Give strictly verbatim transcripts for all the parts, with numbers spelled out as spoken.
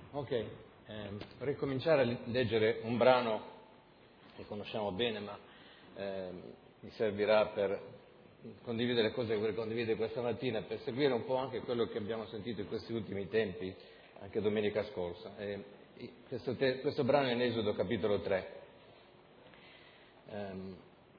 Ok, eh, ricominciare a leggere un brano che conosciamo bene, ma eh, mi servirà per condividere le cose che vorrei condividere questa mattina, per seguire un po' anche quello che abbiamo sentito in questi ultimi tempi, anche domenica scorsa. Eh, questo, te- questo brano è in Esodo capitolo tre. Eh,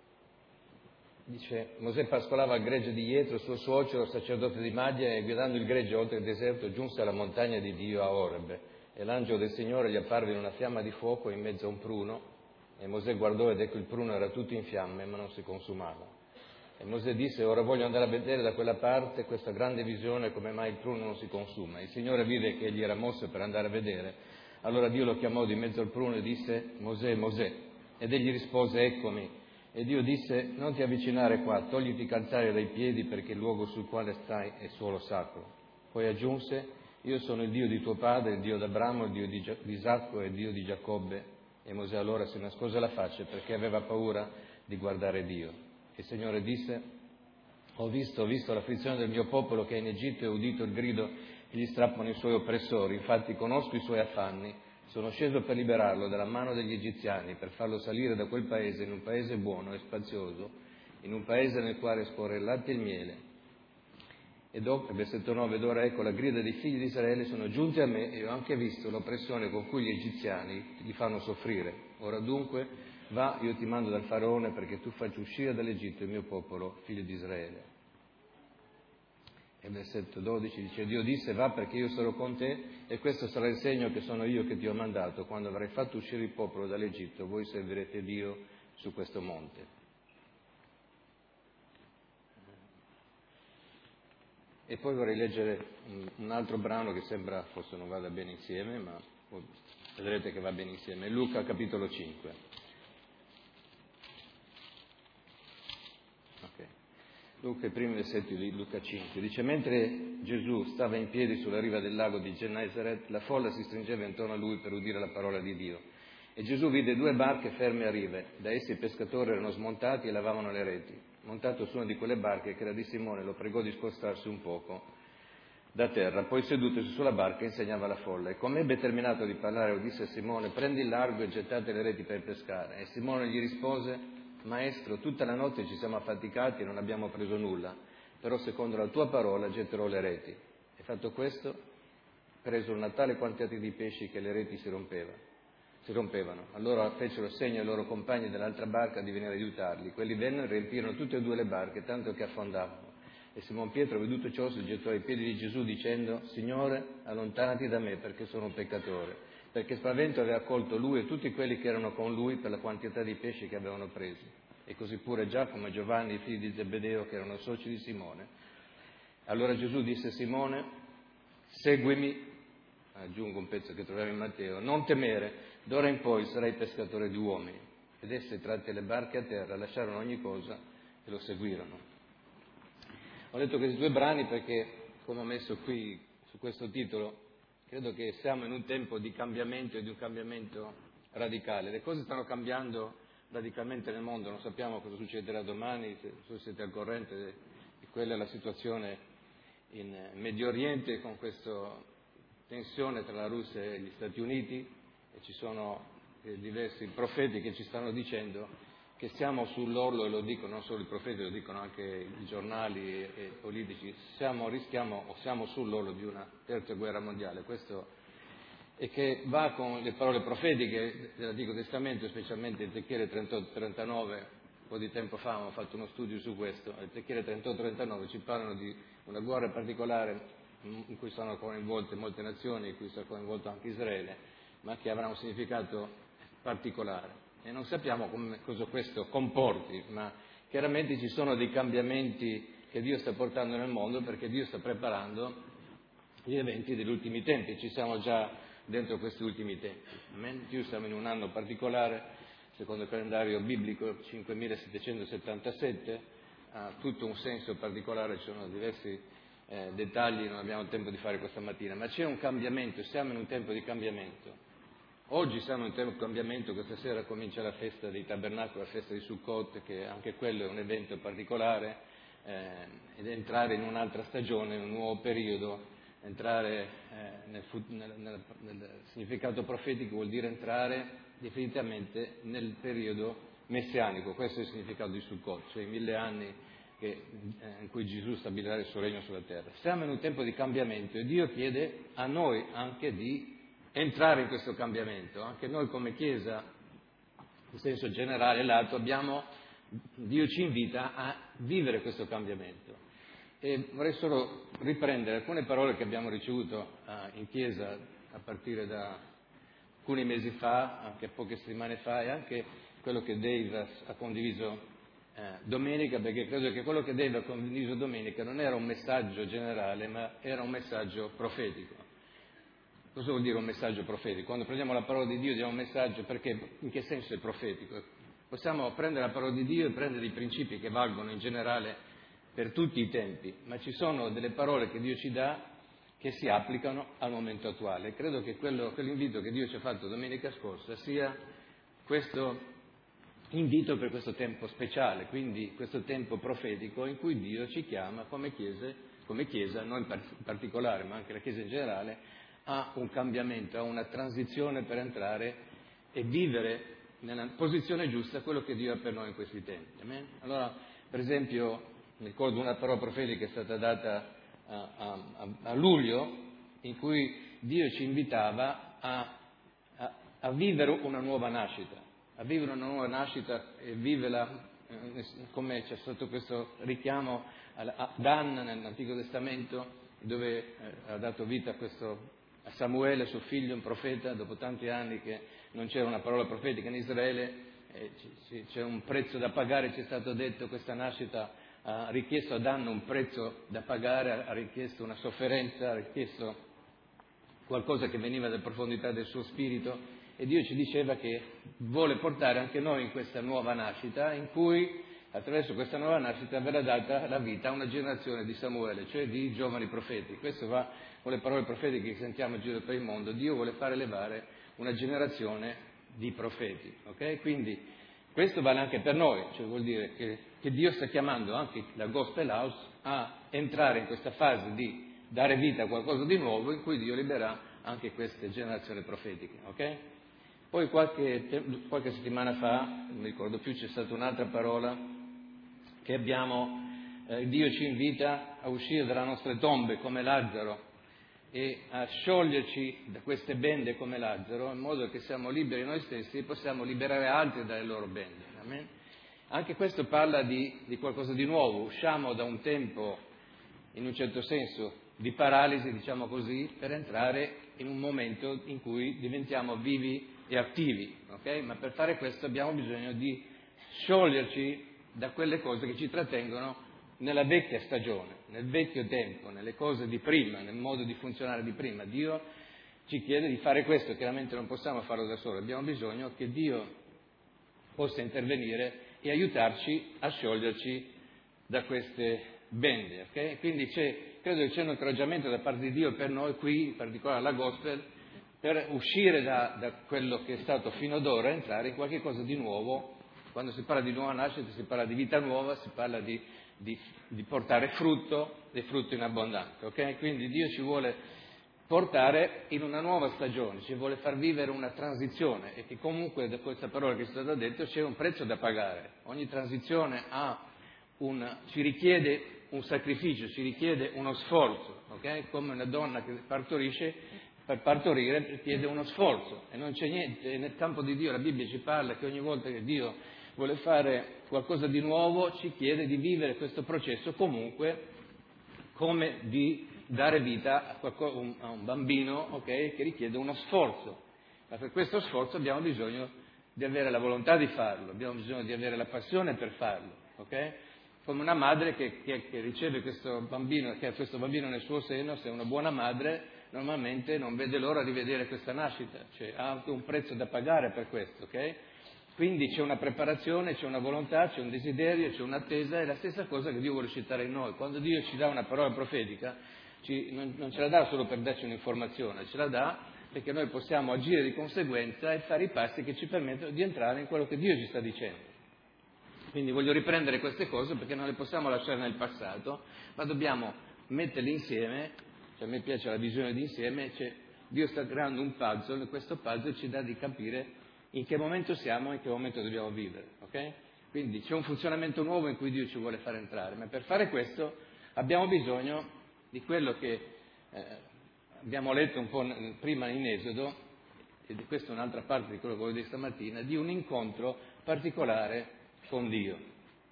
dice, Mosè pascolava il gregge di Jetro, suo suocero, sacerdote di Madia, e guidando il gregge oltre il deserto giunse alla montagna di Dio a Oreb. E l'angelo del Signore gli apparve in una fiamma di fuoco in mezzo a un pruno, e Mosè guardò ed ecco il pruno era tutto in fiamme, ma non si consumava. E Mosè disse, ora voglio andare a vedere da quella parte questa grande visione, come mai il pruno non si consuma. Il Signore vide che egli era mosso per andare a vedere. Allora Dio lo chiamò di mezzo al pruno e disse, Mosè, Mosè. Ed egli rispose, eccomi. E Dio disse, non ti avvicinare qua, togliti i calzari dai piedi, perché il luogo sul quale stai è suolo sacro. Poi aggiunse, io sono il Dio di tuo padre, il Dio d'Abramo, il Dio di Isacco e il Dio di Giacobbe. E Mosè allora si nascose la faccia perché aveva paura di guardare Dio. Il Signore disse, ho visto, ho visto l'afflizione del mio popolo che è in Egitto e ho udito il grido che gli strappano i suoi oppressori, infatti conosco i suoi affanni, sono sceso per liberarlo dalla mano degli egiziani, per farlo salire da quel paese in un paese buono e spazioso, in un paese nel quale scorre il latte e il miele. E dopo, versetto nove, ed ora ecco la grida dei figli di Israele sono giunti a me e ho anche visto l'oppressione con cui gli egiziani gli fanno soffrire. Ora dunque va, io ti mando dal faraone perché tu faccia uscire dall'Egitto il mio popolo, figlio di Israele. E versetto dodici dice, Dio disse, va perché io sarò con te e questo sarà il segno che sono io che ti ho mandato. Quando avrai fatto uscire il popolo dall'Egitto, voi servirete Dio su questo monte. E poi vorrei leggere un altro brano che sembra forse non vada bene insieme, ma vedrete che va bene insieme. Luca capitolo cinque. Okay. Luca, i primi versetti di Luca cinque. Dice, mentre Gesù stava in piedi sulla riva del lago di Gennesaret, la folla si stringeva intorno a lui per udire la parola di Dio. E Gesù vide due barche ferme a rive, da essi i pescatori erano smontati e lavavano le reti. Montato su una di quelle barche, che era di Simone, lo pregò di spostarsi un poco da terra, poi sedutosi sulla barca insegnava alla folla. E come ebbe terminato di parlare, lo disse a Simone, prendi il largo e gettate le reti per pescare. E Simone gli rispose, Maestro, tutta la notte ci siamo affaticati e non abbiamo preso nulla, però secondo la tua parola getterò le reti. E fatto questo, preso una tale quantità di pesci che le reti si rompevano. si rompevano. Allora fecero segno ai loro compagni dell'altra barca di venire a aiutarli. Quelli vennero e riempirono tutte e due le barche, tanto che affondavano. E Simon Pietro, veduto ciò, si gettò ai piedi di Gesù dicendo, Signore, allontanati da me perché sono un peccatore. Perché spavento aveva colto lui e tutti quelli che erano con lui per la quantità di pesci che avevano presi. E così pure Giacomo e Giovanni, i figli di Zebedeo, che erano soci di Simone. Allora Gesù disse a Simone, seguimi. Aggiungo un pezzo che troviamo in Matteo, non temere, d'ora in poi sarai pescatore di uomini. Ed esse, tratte le barche a terra, lasciarono ogni cosa e lo seguirono. Ho letto questi due brani perché, come ho messo qui su questo titolo, credo che siamo in un tempo di cambiamento e di un cambiamento radicale. Le cose stanno cambiando radicalmente nel mondo, non sappiamo cosa succederà domani, se siete al corrente di quella è la situazione in Medio Oriente con questo tensione tra la Russia e gli Stati Uniti, e ci sono eh, diversi profeti che ci stanno dicendo che siamo sull'orlo, e lo dicono non solo i profeti, lo dicono anche i giornali e, e i politici, siamo, rischiamo o siamo sull'orlo di una terza guerra mondiale, questo e che va con le parole profetiche dell'Antico Testamento, specialmente Ezechiele trentotto trentanove, un po' di tempo fa abbiamo fatto uno studio su questo, Ezechiele trentotto trentanove ci parlano di una guerra particolare in cui sono coinvolte molte nazioni, in cui sarà coinvolto anche Israele, ma che avrà un significato particolare. E non sappiamo come, cosa questo comporti, ma chiaramente ci sono dei cambiamenti che Dio sta portando nel mondo perché Dio sta preparando gli eventi degli ultimi tempi, ci siamo già dentro questi ultimi tempi. Più siamo in un anno particolare, secondo il calendario biblico cinquemilasettecentosettantasette, ha tutto un senso particolare, ci sono diversi Eh, dettagli non abbiamo tempo di fare questa mattina, ma c'è un cambiamento, siamo in un tempo di cambiamento. Oggi siamo in un tempo di cambiamento, questa sera comincia la festa dei tabernacoli, la festa di Sukkot, che anche quello è un evento particolare, eh, ed entrare in un'altra stagione, in un nuovo periodo entrare eh, nel, nel, nel, nel significato profetico vuol dire entrare definitivamente nel periodo messianico, questo è il significato di Sukkot, cioè i mille anni che, eh, in cui Gesù stabilirà il suo regno sulla terra. Siamo in un tempo di cambiamento e Dio chiede a noi anche di entrare in questo cambiamento, anche noi come Chiesa, in senso generale, lato, abbiamo, Dio ci invita a vivere questo cambiamento. E vorrei solo riprendere alcune parole che abbiamo ricevuto uh, in Chiesa a partire da alcuni mesi fa, anche poche settimane fa, e anche quello che Dave ha condiviso eh, domenica, perché credo che quello che Dave ha condiviso domenica non era un messaggio generale, ma era un messaggio profetico. Cosa vuol dire un messaggio profetico? Quando prendiamo la parola di Dio diamo un messaggio, perché in che senso è profetico? Possiamo prendere la parola di Dio e prendere i principi che valgono in generale per tutti i tempi, ma ci sono delle parole che Dio ci dà che si applicano al momento attuale. Credo che quello, quell'invito che Dio ci ha fatto domenica scorsa sia questo invito per questo tempo speciale, quindi questo tempo profetico in cui Dio ci chiama come Chiesa, come Chiesa, non in particolare, ma anche la Chiesa in generale, a un cambiamento, a una transizione per entrare e vivere nella posizione giusta quello che Dio ha per noi in questi tempi. Amen? Allora, per esempio, mi ricordo una parola profetica che è stata data a, a, a luglio, in cui Dio ci invitava a, a, a vivere una nuova nascita, a vivere una nuova nascita e viverla eh, come c'è stato questo richiamo ad Anna nell'Antico Testamento, dove eh, ha dato vita a, questo, a Samuele, suo figlio, un profeta, dopo tanti anni che non c'era una parola profetica in Israele, eh, c- c'è un prezzo da pagare, ci è stato detto, questa nascita ha richiesto ad Anna un prezzo da pagare, ha richiesto una sofferenza, ha richiesto qualcosa che veniva dalle profondità del suo spirito, e Dio ci diceva che vuole portare anche noi in questa nuova nascita, in cui attraverso questa nuova nascita verrà data la vita a una generazione di Samuele, cioè di giovani profeti. Questo va con le parole profetiche che sentiamo in giro per il mondo. Dio vuole fare levare una generazione di profeti, ok? Quindi questo vale anche per noi, cioè vuol dire che, che Dio sta chiamando anche la Gospel House a entrare in questa fase di dare vita a qualcosa di nuovo in cui Dio libererà anche queste generazioni profetiche, ok? Poi qualche, qualche settimana fa, non mi ricordo più, c'è stata un'altra parola che abbiamo, eh, Dio ci invita a uscire dalle nostre tombe come Lazzaro e a scioglierci da queste bende come Lazzaro, in modo che siamo liberi noi stessi e possiamo liberare altri dalle loro bende. Amen? Anche questo parla di, di qualcosa di nuovo. Usciamo da un tempo, in un certo senso, di paralisi, diciamo così, per entrare in un momento in cui diventiamo vivi e attivi, ok? Ma per fare questo abbiamo bisogno di scioglierci da quelle cose che ci trattengono nella vecchia stagione, nel vecchio tempo, nelle cose di prima, nel modo di funzionare di prima. Dio ci chiede di fare questo, chiaramente non possiamo farlo da soli, abbiamo bisogno che Dio possa intervenire e aiutarci a scioglierci da queste bende, ok? Quindi c'è, credo che c'è un incoraggiamento da parte di Dio per noi qui, in particolare alla Gospel, per uscire da, da quello che è stato fino ad ora, entrare in qualche cosa di nuovo. Quando si parla di nuova nascita si parla di vita nuova, si parla di, di, di portare frutto e frutto in abbondanza, ok? Quindi Dio ci vuole portare in una nuova stagione, ci vuole far vivere una transizione, e che comunque da questa parola che è stata detta c'è un prezzo da pagare. Ogni transizione ha un, ci richiede un sacrificio, ci richiede uno sforzo, ok? Come una donna che partorisce, per partorire richiede uno sforzo, e non c'è niente nel campo di Dio. La Bibbia ci parla che ogni volta che Dio vuole fare qualcosa di nuovo ci chiede di vivere questo processo comunque come di dare vita a, qualcosa, a un bambino, ok, che richiede uno sforzo. Ma per questo sforzo abbiamo bisogno di avere la volontà di farlo, abbiamo bisogno di avere la passione per farlo, ok? Come una madre che, che, che riceve questo bambino, che ha questo bambino nel suo seno, se è una buona madre normalmente non vede l'ora di vedere questa nascita, cioè ha anche un prezzo da pagare per questo, ok? Quindi c'è una preparazione, c'è una volontà, c'è un desiderio, c'è un'attesa, è la stessa cosa che Dio vuole suscitare in noi. Quando Dio ci dà una parola profetica, ci, non, non ce la dà solo per darci un'informazione, ce la dà perché noi possiamo agire di conseguenza e fare i passi che ci permettono di entrare in quello che Dio ci sta dicendo. Quindi voglio riprendere queste cose perché non le possiamo lasciare nel passato, ma dobbiamo metterle insieme, cioè, a me piace la visione d'insieme, cioè, Dio sta creando un puzzle e questo puzzle ci dà di capire in che momento siamo e in che momento dobbiamo vivere, ok? Quindi c'è un funzionamento nuovo in cui Dio ci vuole fare entrare, ma per fare questo abbiamo bisogno di quello che eh, abbiamo letto un po' prima in Esodo, e di questa è un'altra parte di quello che voglio dire stamattina, di un incontro particolare con Dio.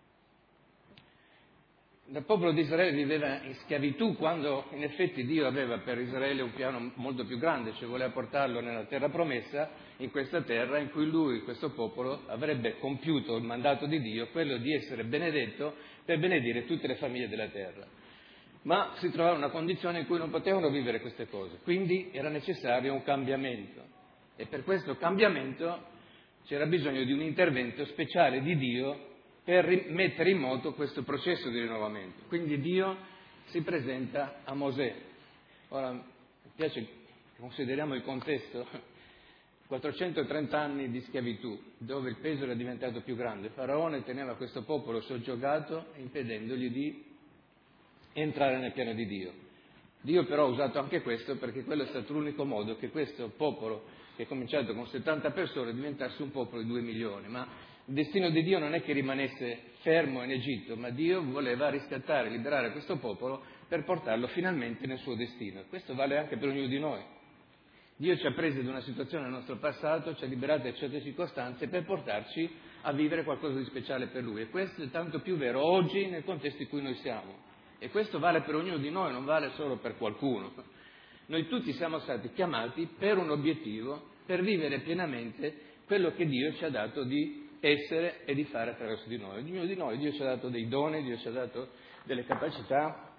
Il popolo di Israele viveva in schiavitù quando in effetti Dio aveva per Israele un piano molto più grande, cioè voleva portarlo nella terra promessa, in questa terra in cui lui, questo popolo, avrebbe compiuto il mandato di Dio, quello di essere benedetto per benedire tutte le famiglie della terra. Ma si trovava in una condizione in cui non potevano vivere queste cose, quindi era necessario un cambiamento. E per questo cambiamento c'era bisogno di un intervento speciale di Dio per mettere in moto questo processo di rinnovamento. Quindi Dio si presenta a Mosè. Ora, mi piace che consideriamo il contesto, quattrocentotrenta anni di schiavitù, dove il peso era diventato più grande. Faraone teneva questo popolo soggiogato, impedendogli di entrare nel piano di Dio. Dio però ha usato anche questo perché quello è stato l'unico modo che questo popolo, che è cominciato con settanta persone, diventasse un popolo di due milioni. Ma il destino di Dio non è che rimanesse fermo in Egitto, ma Dio voleva riscattare, liberare questo popolo per portarlo finalmente nel suo destino. E questo vale anche per ognuno di noi. Dio ci ha presi da una situazione nel nostro passato, ci ha liberati da certe circostanze per portarci a vivere qualcosa di speciale per Lui. E questo è tanto più vero oggi nel contesto in cui noi siamo. E questo vale per ognuno di noi, non vale solo per qualcuno. Noi tutti siamo stati chiamati per un obiettivo, per vivere pienamente quello che Dio ci ha dato di essere e di fare attraverso di noi. Ognuno di noi, Dio ci ha dato dei doni, Dio ci ha dato delle capacità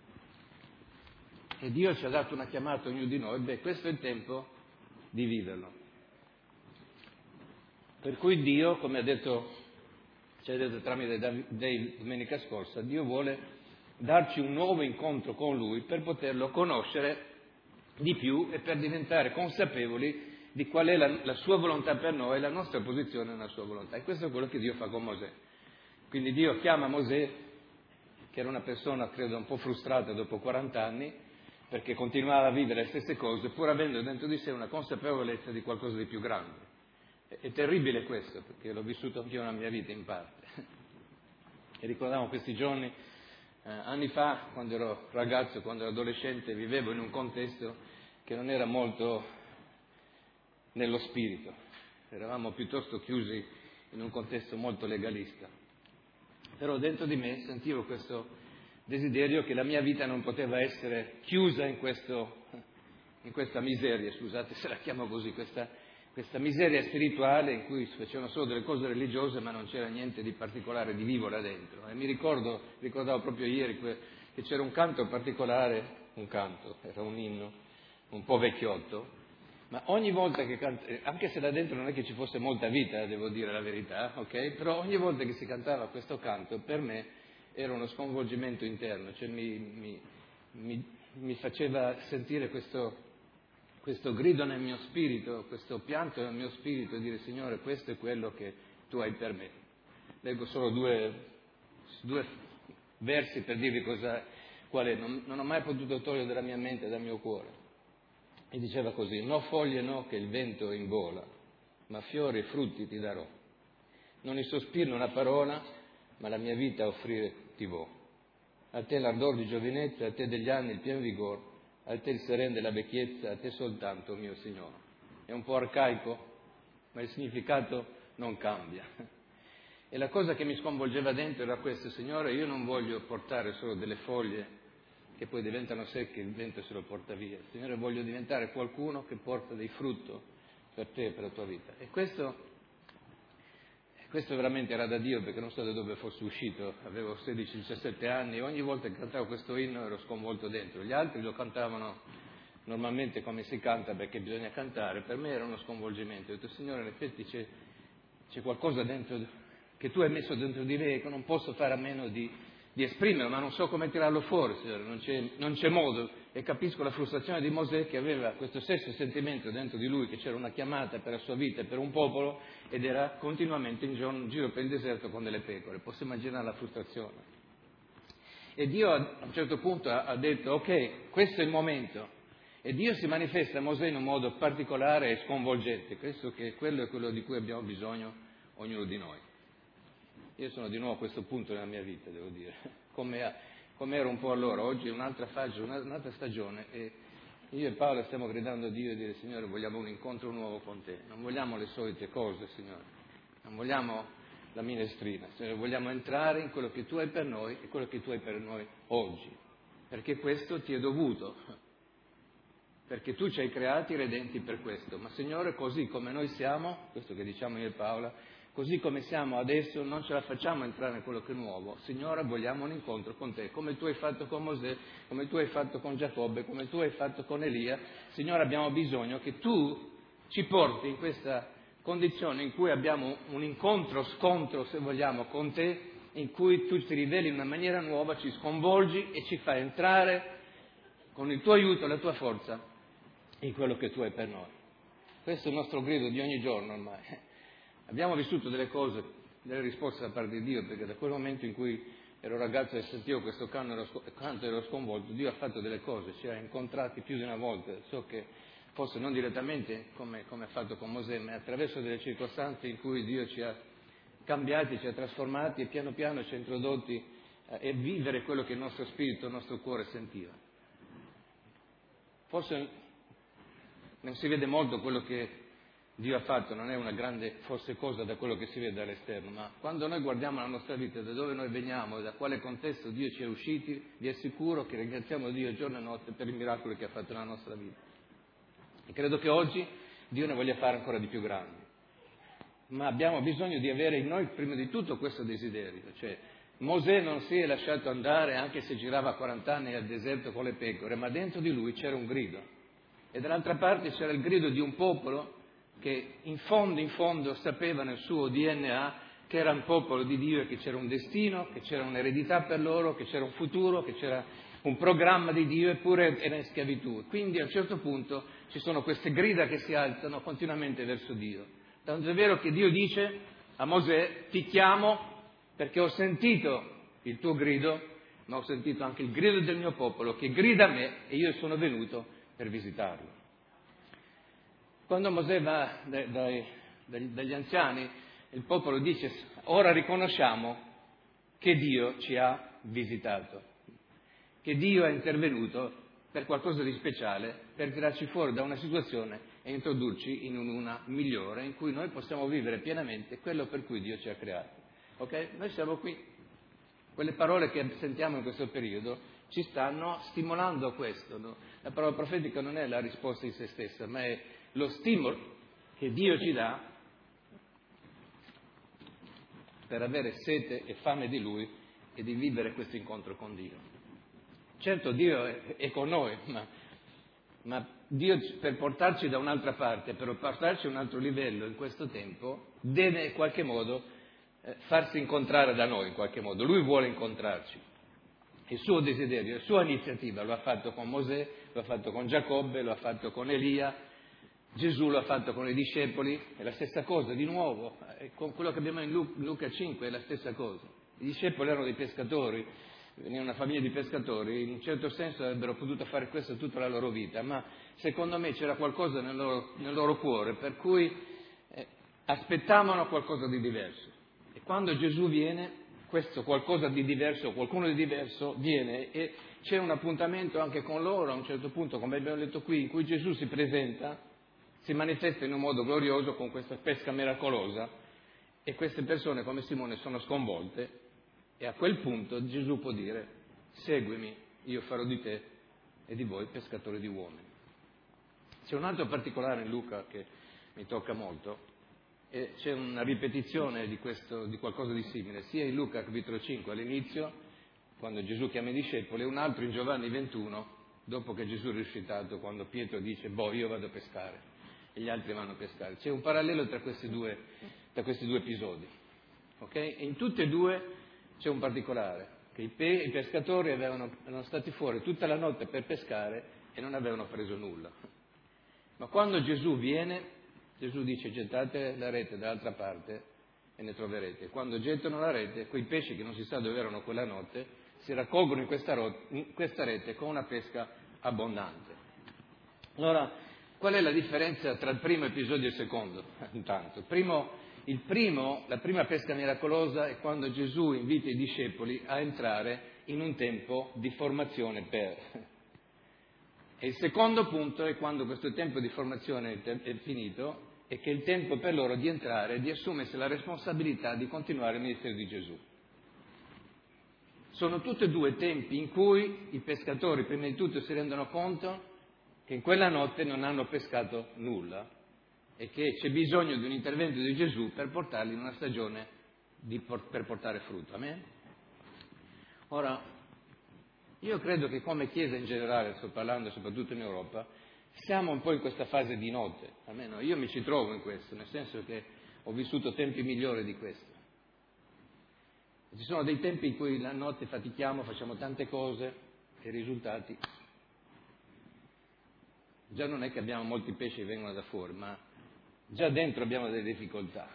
e Dio ci ha dato una chiamata a ognuno di noi. Beh, questo è il tempo di viverlo. Per cui Dio, come ha detto, ci ha detto tramite Dave domenica scorsa, Dio vuole darci un nuovo incontro con Lui per poterlo conoscere di più e per diventare consapevoli di qual è la, la sua volontà per noi, la nostra posizione nella sua volontà. E questo è quello che Dio fa con Mosè. Quindi Dio chiama Mosè, che era una persona credo un po' frustrata dopo quaranta anni, perché continuava a vivere le stesse cose, pur avendo dentro di sé una consapevolezza di qualcosa di più grande. È, è terribile questo, perché l'ho vissuto anch'io nella mia vita in parte. E ricordavo questi giorni, eh, anni fa, quando ero ragazzo, quando ero adolescente, vivevo in un contesto che non era molto nello spirito, eravamo piuttosto chiusi in un contesto molto legalista, però dentro di me sentivo questo desiderio che la mia vita non poteva essere chiusa in, questo, in questa miseria, scusate se la chiamo così, questa, questa miseria spirituale in cui si facevano solo delle cose religiose ma non c'era niente di particolare di vivo là dentro. E mi ricordo, ricordavo proprio ieri che c'era un canto particolare, un canto, era un inno, un po' vecchiotto, ma ogni volta che canta, anche se là dentro non è che ci fosse molta vita, devo dire la verità, ok? Però ogni volta che si cantava questo canto, per me era uno sconvolgimento interno, cioè mi, mi, mi, mi faceva sentire questo, questo grido nel mio spirito, questo pianto nel mio spirito, e dire: Signore, questo è quello che Tu hai per me. Leggo solo due, due versi per dirvi cosa, qual è. Non, non ho mai potuto togliere dalla mia mente e dal mio cuore. E diceva così: no foglie no che il vento ingola, ma fiori e frutti ti darò. Non il sospiro una parola, ma la mia vita a offrire ti vo. A te l'ardor di giovinezza, a te degli anni il pien vigor, a te il seren della vecchiezza, a te soltanto, mio Signore. È un po' arcaico, ma il significato non cambia. E la cosa che mi sconvolgeva dentro era questo: Signore, io non voglio portare solo delle foglie che poi diventano secche, il vento se lo porta via. Signore, voglio diventare qualcuno che porta dei frutti per te e per la tua vita. E questo, questo veramente era da Dio, perché non so da dove fosse uscito. Avevo sedici diciassette anni e ogni volta che cantavo questo inno ero sconvolto dentro. Gli altri lo cantavano normalmente come si canta, perché bisogna cantare. Per me era uno sconvolgimento. Ho detto: Signore, in effetti c'è, c'è qualcosa dentro che Tu hai messo dentro di me, che non posso fare a meno di di esprimerlo, ma non so come tirarlo fuori, Signore, non c'è, non c'è modo. E capisco la frustrazione di Mosè, che aveva questo stesso sentimento dentro di lui, che c'era una chiamata per la sua vita e per un popolo, ed era continuamente in giro per il deserto con delle pecore. Posso immaginare la frustrazione. E Dio a un certo punto ha, ha detto, ok, questo è il momento. E Dio si manifesta a Mosè in un modo particolare e sconvolgente. Questo che quello è quello di cui abbiamo bisogno ognuno di noi. Io sono di nuovo a questo punto nella mia vita, devo dire, come, come ero un po' allora. Oggi è un'altra fase, un'altra stagione e io e Paolo stiamo gridando a Dio e dire, Signore, vogliamo un incontro nuovo con te. Non vogliamo le solite cose, Signore. Non vogliamo la minestrina, Signore, vogliamo entrare in quello che tu hai per noi e quello che tu hai per noi oggi. Perché questo ti è dovuto. Perché tu ci hai creati redenti per questo. Ma Signore, così come noi siamo, questo che diciamo io e Paola, così come siamo adesso non ce la facciamo entrare in quello che è nuovo. Signore, vogliamo un incontro con te, come tu hai fatto con Mosè, come tu hai fatto con Giacobbe, come tu hai fatto con Elia. Signore, abbiamo bisogno che tu ci porti in questa condizione in cui abbiamo un incontro, scontro, se vogliamo, con te, in cui tu ti riveli in una maniera nuova, ci sconvolgi e ci fai entrare con il tuo aiuto e la tua forza in quello che tu hai per noi. Questo è il nostro grido di ogni giorno ormai. Abbiamo vissuto delle cose, delle risposte da parte di Dio, perché da quel momento in cui ero ragazzo e sentivo questo canto ero, ero sconvolto, Dio ha fatto delle cose, ci ha incontrati più di una volta, so che forse non direttamente come, come ha fatto con Mosè, ma attraverso delle circostanze in cui Dio ci ha cambiati, ci ha trasformati e piano piano ci ha introdotti eh, a vivere quello che il nostro spirito, il nostro cuore sentiva. Forse non si vede molto quello che Dio ha fatto, non è una grande forse cosa da quello che si vede dall'esterno, ma quando noi guardiamo la nostra vita, da dove noi veniamo, da quale contesto Dio ci è usciti, vi assicuro che ringraziamo Dio giorno e notte per i miracoli che ha fatto nella nostra vita. E credo che oggi Dio ne voglia fare ancora di più grandi. Ma abbiamo bisogno di avere in noi prima di tutto questo desiderio, cioè Mosè non si è lasciato andare anche se girava quaranta anni al deserto con le pecore, ma dentro di lui c'era un grido. E dall'altra parte c'era il grido di un popolo che in fondo, in fondo sapeva nel suo D N A che era un popolo di Dio e che c'era un destino, che c'era un'eredità per loro, che c'era un futuro, che c'era un programma di Dio, eppure era in schiavitù. Quindi a un certo punto ci sono queste grida che si alzano continuamente verso Dio. Tanto è vero che Dio dice a Mosè, ti chiamo perché ho sentito il tuo grido, ma ho sentito anche il grido del mio popolo che grida a me e io sono venuto per visitarlo. Quando Mosè va dai, dai, dagli anziani, il popolo dice, ora riconosciamo che Dio ci ha visitato, che Dio è intervenuto per qualcosa di speciale, per tirarci fuori da una situazione e introdurci in una migliore, in cui noi possiamo vivere pienamente quello per cui Dio ci ha creati. Ok? Noi siamo qui. Quelle parole che sentiamo in questo periodo ci stanno stimolando a questo. No? La parola profetica non è la risposta in se stessa, ma è lo stimolo che Dio ci dà per avere sete e fame di Lui e di vivere questo incontro con Dio. Certo Dio è, è con noi, ma, ma Dio per portarci da un'altra parte, per portarci a un altro livello in questo tempo, deve in qualche modo eh, farsi incontrare da noi in qualche modo. Lui vuole incontrarci. Il suo desiderio, la sua iniziativa lo ha fatto con Mosè, lo ha fatto con Giacobbe, lo ha fatto con Elia, Gesù lo ha fatto con i discepoli, è la stessa cosa, di nuovo, con quello che abbiamo in Luca cinque è la stessa cosa. I discepoli erano dei pescatori, venivano una famiglia di pescatori, in un certo senso avrebbero potuto fare questo tutta la loro vita, ma secondo me c'era qualcosa nel loro, nel loro cuore per cui eh, aspettavano qualcosa di diverso. E quando Gesù viene, questo qualcosa di diverso, qualcuno di diverso viene e c'è un appuntamento anche con loro a un certo punto, come abbiamo detto qui, in cui Gesù si presenta, si manifesta in un modo glorioso con questa pesca miracolosa e queste persone come Simone sono sconvolte e a quel punto Gesù può dire seguimi, io farò di te e di voi pescatori di uomini. C'è un altro particolare in Luca che mi tocca molto e c'è una ripetizione di, questo, di qualcosa di simile sia in Luca capitolo cinque all'inizio quando Gesù chiama i discepoli e un altro in Giovanni ventuno dopo che Gesù è risuscitato quando Pietro dice boh io vado a pescare e gli altri vanno a pescare. C'è un parallelo tra questi due, tra questi due episodi. Okay? E in tutti e due c'è un particolare, che i, pe- i pescatori avevano, erano stati fuori tutta la notte per pescare e non avevano preso nulla. Ma quando Gesù viene, Gesù dice gettate la rete dall'altra parte e ne troverete. Quando gettano la rete, quei pesci che non si sa dove erano quella notte, si raccolgono in questa, ro- in questa rete con una pesca abbondante. Allora, qual è la differenza tra il primo episodio e il secondo? Intanto, primo, il primo, la prima pesca miracolosa è quando Gesù invita i discepoli a entrare in un tempo di formazione per. E il secondo punto è quando questo tempo di formazione è finito e che è il tempo per loro di entrare e di assumersi la responsabilità di continuare il ministero di Gesù. Sono tutti e due tempi in cui i pescatori prima di tutto si rendono conto che in quella notte non hanno pescato nulla e che c'è bisogno di un intervento di Gesù per portarli in una stagione di por- per portare frutto. Amen? Ora, io credo che come Chiesa in generale, sto parlando soprattutto in Europa, siamo un po' in questa fase di notte, almeno io mi ci trovo in questo, nel senso che ho vissuto tempi migliori di questo. Ci sono dei tempi in cui la notte fatichiamo, facciamo tante cose e i risultati già non è che abbiamo molti pesci che vengono da fuori, ma già dentro abbiamo delle difficoltà.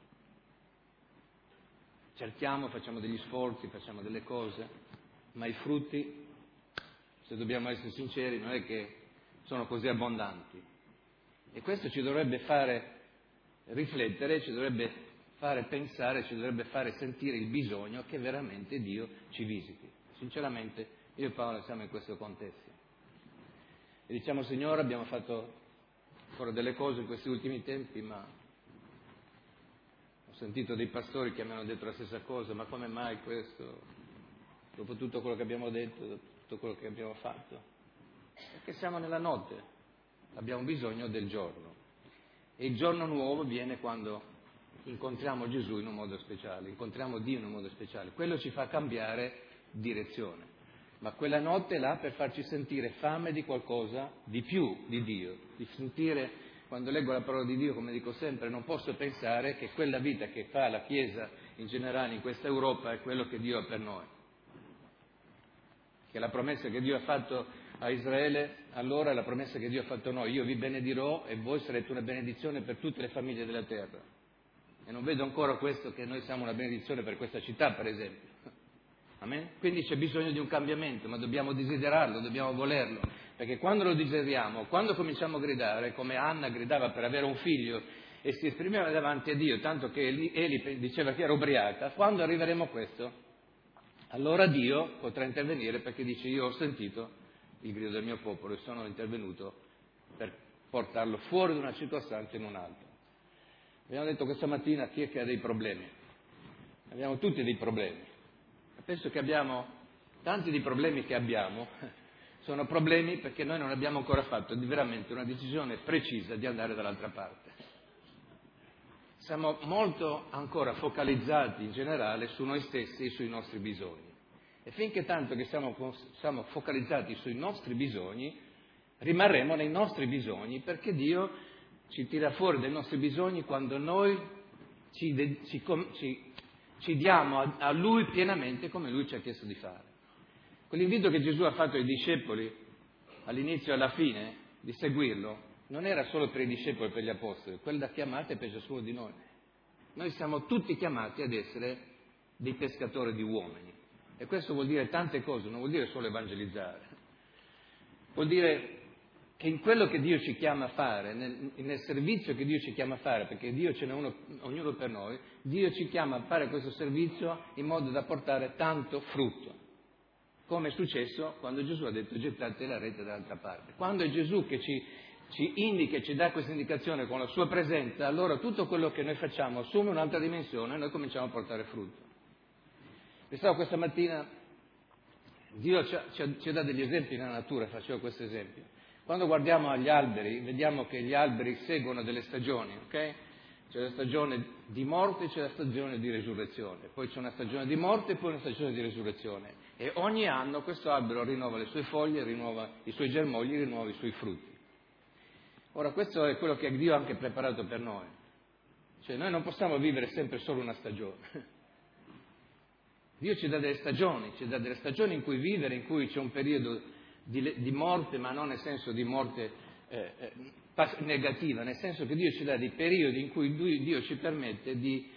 Cerchiamo, facciamo degli sforzi, facciamo delle cose, ma i frutti, se dobbiamo essere sinceri, non è che sono così abbondanti. E questo ci dovrebbe fare riflettere, ci dovrebbe fare pensare, ci dovrebbe fare sentire il bisogno che veramente Dio ci visiti. Sinceramente, io e Paolo siamo in questo contesto. E diciamo, Signore, abbiamo fatto ancora delle cose in questi ultimi tempi, ma ho sentito dei pastori che mi hanno detto la stessa cosa, ma come mai questo? Dopo tutto quello che abbiamo detto, dopo tutto quello che abbiamo fatto? Perché siamo nella notte, abbiamo bisogno del giorno. E il giorno nuovo viene quando incontriamo Gesù in un modo speciale, incontriamo Dio in un modo speciale. Quello ci fa cambiare direzione. Ma quella notte è là per farci sentire fame di qualcosa di più di Dio, di sentire, quando leggo la parola di Dio, come dico sempre, non posso pensare che quella vita che fa la Chiesa in generale in questa Europa è quello che Dio ha per noi. Che la promessa che Dio ha fatto a Israele, allora è la promessa che Dio ha fatto a noi. Io vi benedirò e voi sarete una benedizione per tutte le famiglie della terra. E non vedo ancora questo, che noi siamo una benedizione per questa città, per esempio. Amen? Quindi c'è bisogno di un cambiamento, ma dobbiamo desiderarlo, dobbiamo volerlo. Perché quando lo desideriamo, quando cominciamo a gridare, come Anna gridava per avere un figlio e si esprimeva davanti a Dio, tanto che Eli diceva che era ubriaca, quando arriveremo a questo, allora Dio potrà intervenire, perché dice: io ho sentito il grido del mio popolo e sono intervenuto per portarlo fuori da una circostanza in un'altra. Abbiamo detto questa mattina: chi è che ha dei problemi? Abbiamo tutti dei problemi. Penso che abbiamo tanti dei problemi che abbiamo, sono problemi perché noi non abbiamo ancora fatto di veramente una decisione precisa di andare dall'altra parte. Siamo molto ancora focalizzati in generale su noi stessi e sui nostri bisogni. E finché tanto che siamo, siamo focalizzati sui nostri bisogni, rimarremo nei nostri bisogni, perché Dio ci tira fuori dai nostri bisogni quando noi ci, ci, ci, ci diamo a, a Lui pienamente come Lui ci ha chiesto di fare. Quell'invito che Gesù ha fatto ai discepoli all'inizio e alla fine di seguirlo non era solo per i discepoli e per gli apostoli, quella chiamata è per ciascuno di noi. Noi siamo tutti chiamati ad essere dei pescatori di uomini. E questo vuol dire tante cose, non vuol dire solo evangelizzare. Vuol dire che in quello che Dio ci chiama a fare, nel, nel servizio che Dio ci chiama a fare, perché Dio ce n'è uno, ognuno per noi, Dio ci chiama a fare questo servizio in modo da portare tanto frutto. Come è successo quando Gesù ha detto: gettate la rete dall'altra parte. Quando è Gesù che ci, ci indica e ci dà questa indicazione con la sua presenza, allora tutto quello che noi facciamo assume un'altra dimensione e noi cominciamo a portare frutto. Pensavo questa mattina, Dio ci, ci, ci dà degli esempi nella natura, facevo questo esempio. Quando guardiamo agli alberi, vediamo che gli alberi seguono delle stagioni, ok? C'è la stagione di morte e c'è la stagione di resurrezione. Poi c'è una stagione di morte e poi una stagione di resurrezione. E ogni anno questo albero rinnova le sue foglie, rinnova i suoi germogli, rinnova i suoi frutti. Ora, questo è quello che Dio ha anche preparato per noi. Cioè, noi non possiamo vivere sempre solo una stagione. Dio ci dà delle stagioni, ci dà delle stagioni in cui vivere, in cui c'è un periodo di, di morte, ma non nel senso di morte eh, eh, negativa, nel senso che Dio ci dà dei periodi in cui Dio ci permette di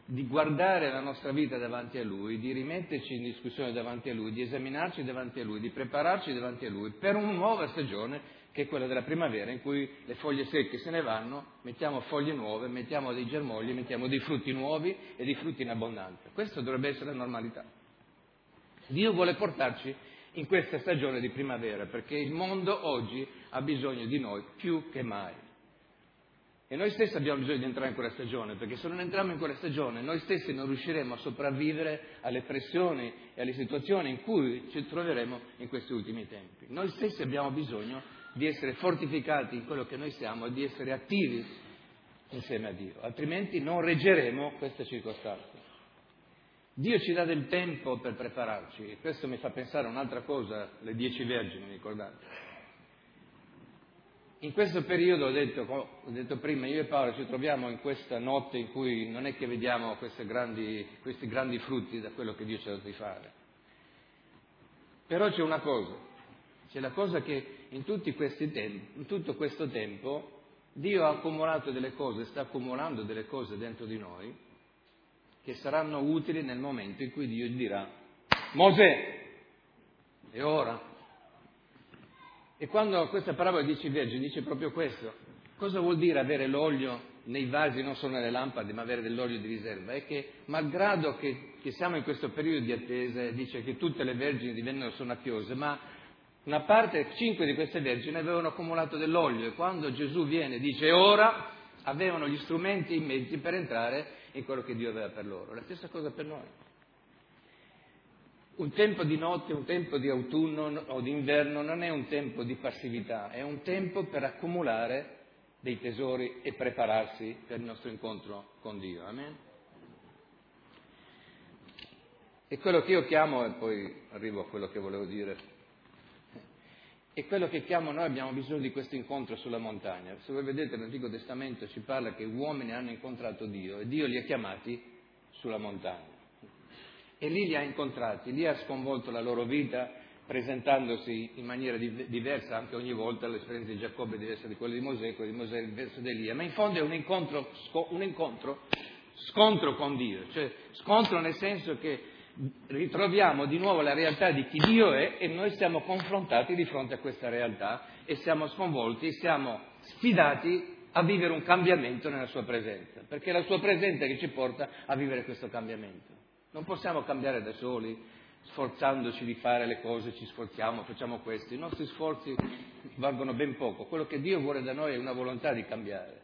di guardare la nostra vita davanti a Lui, di rimetterci in discussione davanti a Lui, di esaminarci davanti a Lui, di prepararci davanti a Lui per una nuova stagione che è quella della primavera, in cui le foglie secche se ne vanno, mettiamo foglie nuove, mettiamo dei germogli, mettiamo dei frutti nuovi e dei frutti in abbondanza. Questo dovrebbe essere la normalità. Dio vuole portarci in questa stagione di primavera, perché il mondo oggi ha bisogno di noi più che mai. E noi stessi abbiamo bisogno di entrare in quella stagione, perché se non entriamo in quella stagione noi stessi non riusciremo a sopravvivere alle pressioni e alle situazioni in cui ci troveremo in questi ultimi tempi. Noi stessi abbiamo bisogno di essere fortificati in quello che noi siamo e di essere attivi insieme a Dio, altrimenti non reggeremo queste circostanze. Dio ci dà del tempo per prepararci, e questo mi fa pensare a un'altra cosa, le dieci vergini, ricordate? In questo periodo, ho detto, ho detto prima, io e Paolo ci troviamo in questa notte in cui non è che vediamo questi grandi, questi grandi frutti da quello che Dio ci ha dato di fare. Però c'è una cosa, c'è la cosa che in tutti questi tempi, in tutto questo tempo, Dio ha accumulato delle cose, sta accumulando delle cose dentro di noi che saranno utili nel momento in cui Dio gli dirà: Mosè, è ora. E quando questa parabola di dieci vergini dice proprio questo, cosa vuol dire avere l'olio nei vasi, non solo nelle lampade, ma avere dell'olio di riserva? È che, malgrado che, che siamo in questo periodo di attesa, dice che tutte le vergini divennero sonnacchiose, ma una parte, cinque di queste vergini avevano accumulato dell'olio, e quando Gesù viene e dice ora, avevano gli strumenti, i mezzi per entrare in quello che Dio aveva per loro. La stessa cosa per noi. Un tempo di notte, un tempo di autunno o d'inverno non è un tempo di passività, è un tempo per accumulare dei tesori e prepararsi per il nostro incontro con Dio. Amen? E quello che io chiamo, e poi arrivo a quello che volevo dire, è quello che chiamo noi abbiamo bisogno di questo incontro sulla montagna. Se voi vedete l'Antico Testamento ci parla che uomini hanno incontrato Dio e Dio li ha chiamati sulla montagna. E lì li ha incontrati, lì ha sconvolto la loro vita, presentandosi in maniera div- diversa anche ogni volta. L'esperienza di Giacobbe è diversa di quella di Mosè, quella di Mosè è diversa di Elia, ma in fondo è un incontro, sco- un incontro, scontro con Dio, cioè scontro nel senso che ritroviamo di nuovo la realtà di chi Dio è e noi siamo confrontati di fronte a questa realtà e siamo sconvolti, siamo sfidati a vivere un cambiamento nella sua presenza, perché è la sua presenza che ci porta a vivere questo cambiamento. Non possiamo cambiare da soli, sforzandoci di fare le cose, ci sforziamo, facciamo questo. I nostri sforzi valgono ben poco. Quello che Dio vuole da noi è una volontà di cambiare.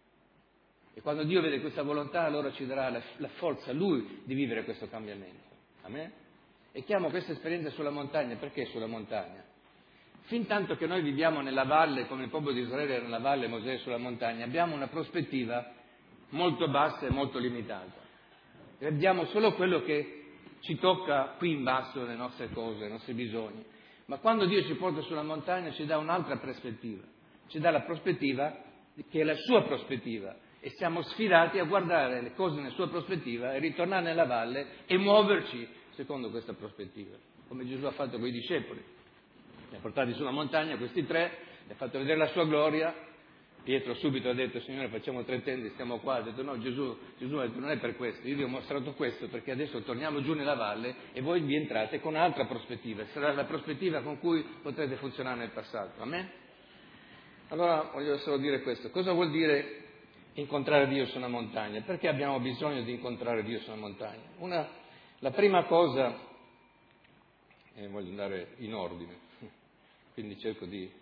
E quando Dio vede questa volontà, allora ci darà la, la forza, Lui, di vivere questo cambiamento. Amen? E chiamo questa esperienza sulla montagna. Perché sulla montagna? Fin tanto che noi viviamo nella valle, come il popolo di Israele era nella valle, Mosè è sulla montagna, abbiamo una prospettiva molto bassa e molto limitata. Vediamo solo quello che ci tocca qui in basso, le nostre cose, i nostri bisogni. Ma quando Dio ci porta sulla montagna ci dà un'altra prospettiva, ci dà la prospettiva che è la sua prospettiva, e siamo sfidati a guardare le cose nella sua prospettiva e ritornare nella valle e muoverci secondo questa prospettiva, come Gesù ha fatto con i discepoli. Li ha portati sulla montagna, questi tre, li ha fatto vedere la sua gloria. Pietro subito ha detto: Signore, facciamo tre tende, stiamo qua. Ha detto: no, Gesù, Gesù ha detto: non è per questo, io vi ho mostrato questo perché adesso torniamo giù nella valle e voi vi entrate con un'altra prospettiva, sarà la prospettiva con cui potrete funzionare nel passato. Amen? Allora voglio solo dire questo: cosa vuol dire incontrare Dio su una montagna? Perché abbiamo bisogno di incontrare Dio su una montagna? Una, la prima cosa, e voglio andare in ordine, quindi cerco di...